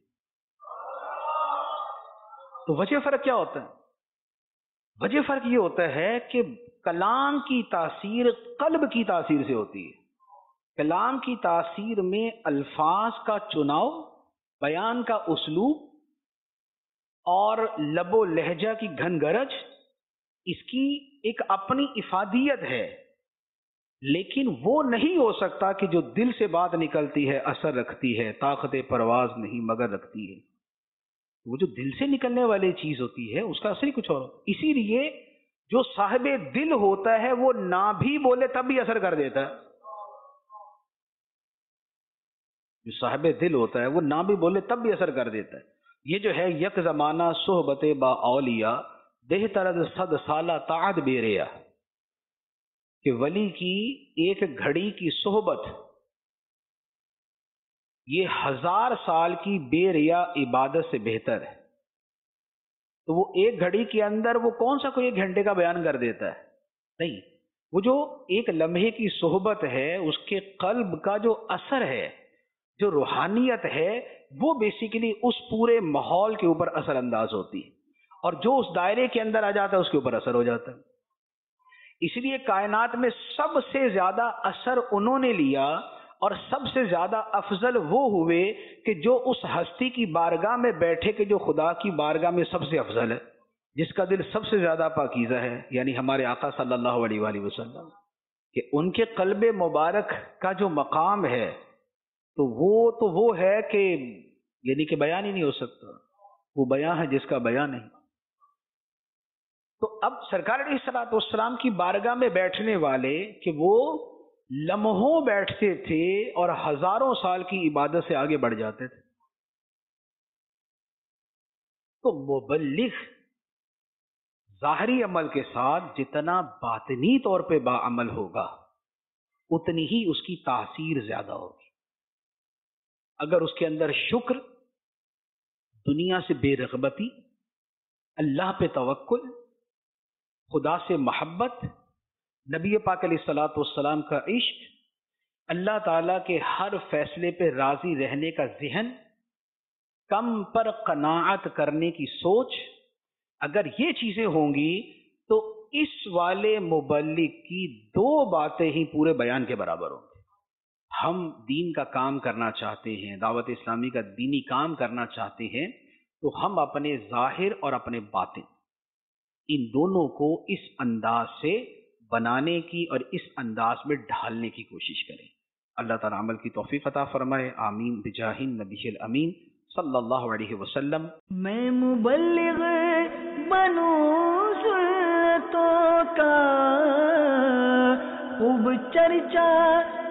تو وجہ فرق کیا ہوتا ہے؟ وجہ فرق یہ ہوتا ہے کہ کلام کی تاثیر قلب کی تاثیر سے ہوتی ہے۔ کلام کی تاثیر میں الفاظ کا چناؤ، بیان کا اسلوب اور لب و لہجہ کی گھن گرج، اس کی ایک اپنی افادیت ہے، لیکن وہ نہیں ہو سکتا کہ جو دل سے بات نکلتی ہے اثر رکھتی ہے، طاقت پرواز نہیں مگر رکھتی ہے۔ وہ جو دل سے نکلنے والی چیز ہوتی ہے اس کا اثر ہی کچھ اور۔ اسی لیے جو صاحب دل ہوتا ہے وہ نہ بھی بولے تب بھی اثر کر دیتا ہے۔ جو صاحب دل ہوتا ہے وہ نہ بھی بولے تب بھی اثر کر دیتا ہے۔ یہ جو ہے یک زمانہ صحبت با اولیاء دہ ترد 100 سالہ طاعت بے ریا، کہ ولی کی ایک گھڑی کی صحبت یہ 1000 سال کی بے ریا عبادت سے بہتر ہے۔ تو وہ ایک گھڑی کے اندر وہ کون سا کوئی 1 گھنٹے کا بیان کر دیتا ہے؟ نہیں، وہ جو ایک لمحے کی صحبت ہے اس کے قلب کا جو اثر ہے، جو روحانیت ہے، وہ بیسیکلی اس پورے ماحول کے اوپر اثر انداز ہوتی ہے، اور جو اس دائرے کے اندر آ جاتا ہے اس کے اوپر اثر ہو جاتا ہے۔ اس لیے کائنات میں سب سے زیادہ اثر انہوں نے لیا اور سب سے زیادہ افضل وہ ہوئے کہ جو اس ہستی کی بارگاہ میں بیٹھے کہ جو خدا کی بارگاہ میں سب سے افضل ہے، جس کا دل سب سے زیادہ پاکیزہ ہے، یعنی ہمارے آقا صلی اللہ علیہ وآلہ وسلم، کہ ان کے قلب مبارک کا جو مقام ہے تو وہ ہے کہ یعنی کہ بیان ہی نہیں ہو سکتا، وہ بیان ہے جس کا بیان نہیں۔ تو اب سرکار علیہ الصلوۃ والسلام کی بارگاہ میں بیٹھنے والے کہ وہ لمحوں بیٹھتے تھے اور ہزاروں سال کی عبادت سے آگے بڑھ جاتے تھے۔ تو مبلغ ظاہری عمل کے ساتھ جتنا باطنی طور پہ باعمل ہوگا اتنی ہی اس کی تاثیر زیادہ ہوگی. اگر اس کے اندر شکر، دنیا سے بے رغبتی، اللہ پہ توکل، خدا سے محبت، نبی پاک علیہ الصلوۃ والسلام کا عشق، اللہ تعالیٰ کے ہر فیصلے پہ راضی رہنے کا ذہن، کم پر قناعت کرنے کی سوچ، اگر یہ چیزیں ہوں گی تو اس والے مبلغ کی دو باتیں ہی پورے بیان کے برابر ہوں گی. ہم دین کا کام کرنا چاہتے ہیں، دعوت اسلامی کا دینی کام کرنا چاہتے ہیں، تو ہم اپنے ظاہر اور اپنے باطن ان دونوں کو اس انداز سے بنانے کی اور اس انداز میں ڈھالنے کی کوشش کریں. اللہ تعالیٰ عمل کی توفیق عطا فرمائے. آمین بجاہ النبی الامین صلی اللہ علیہ وسلم. میں مبلغ بنوں سنتوں کا خوب چرچا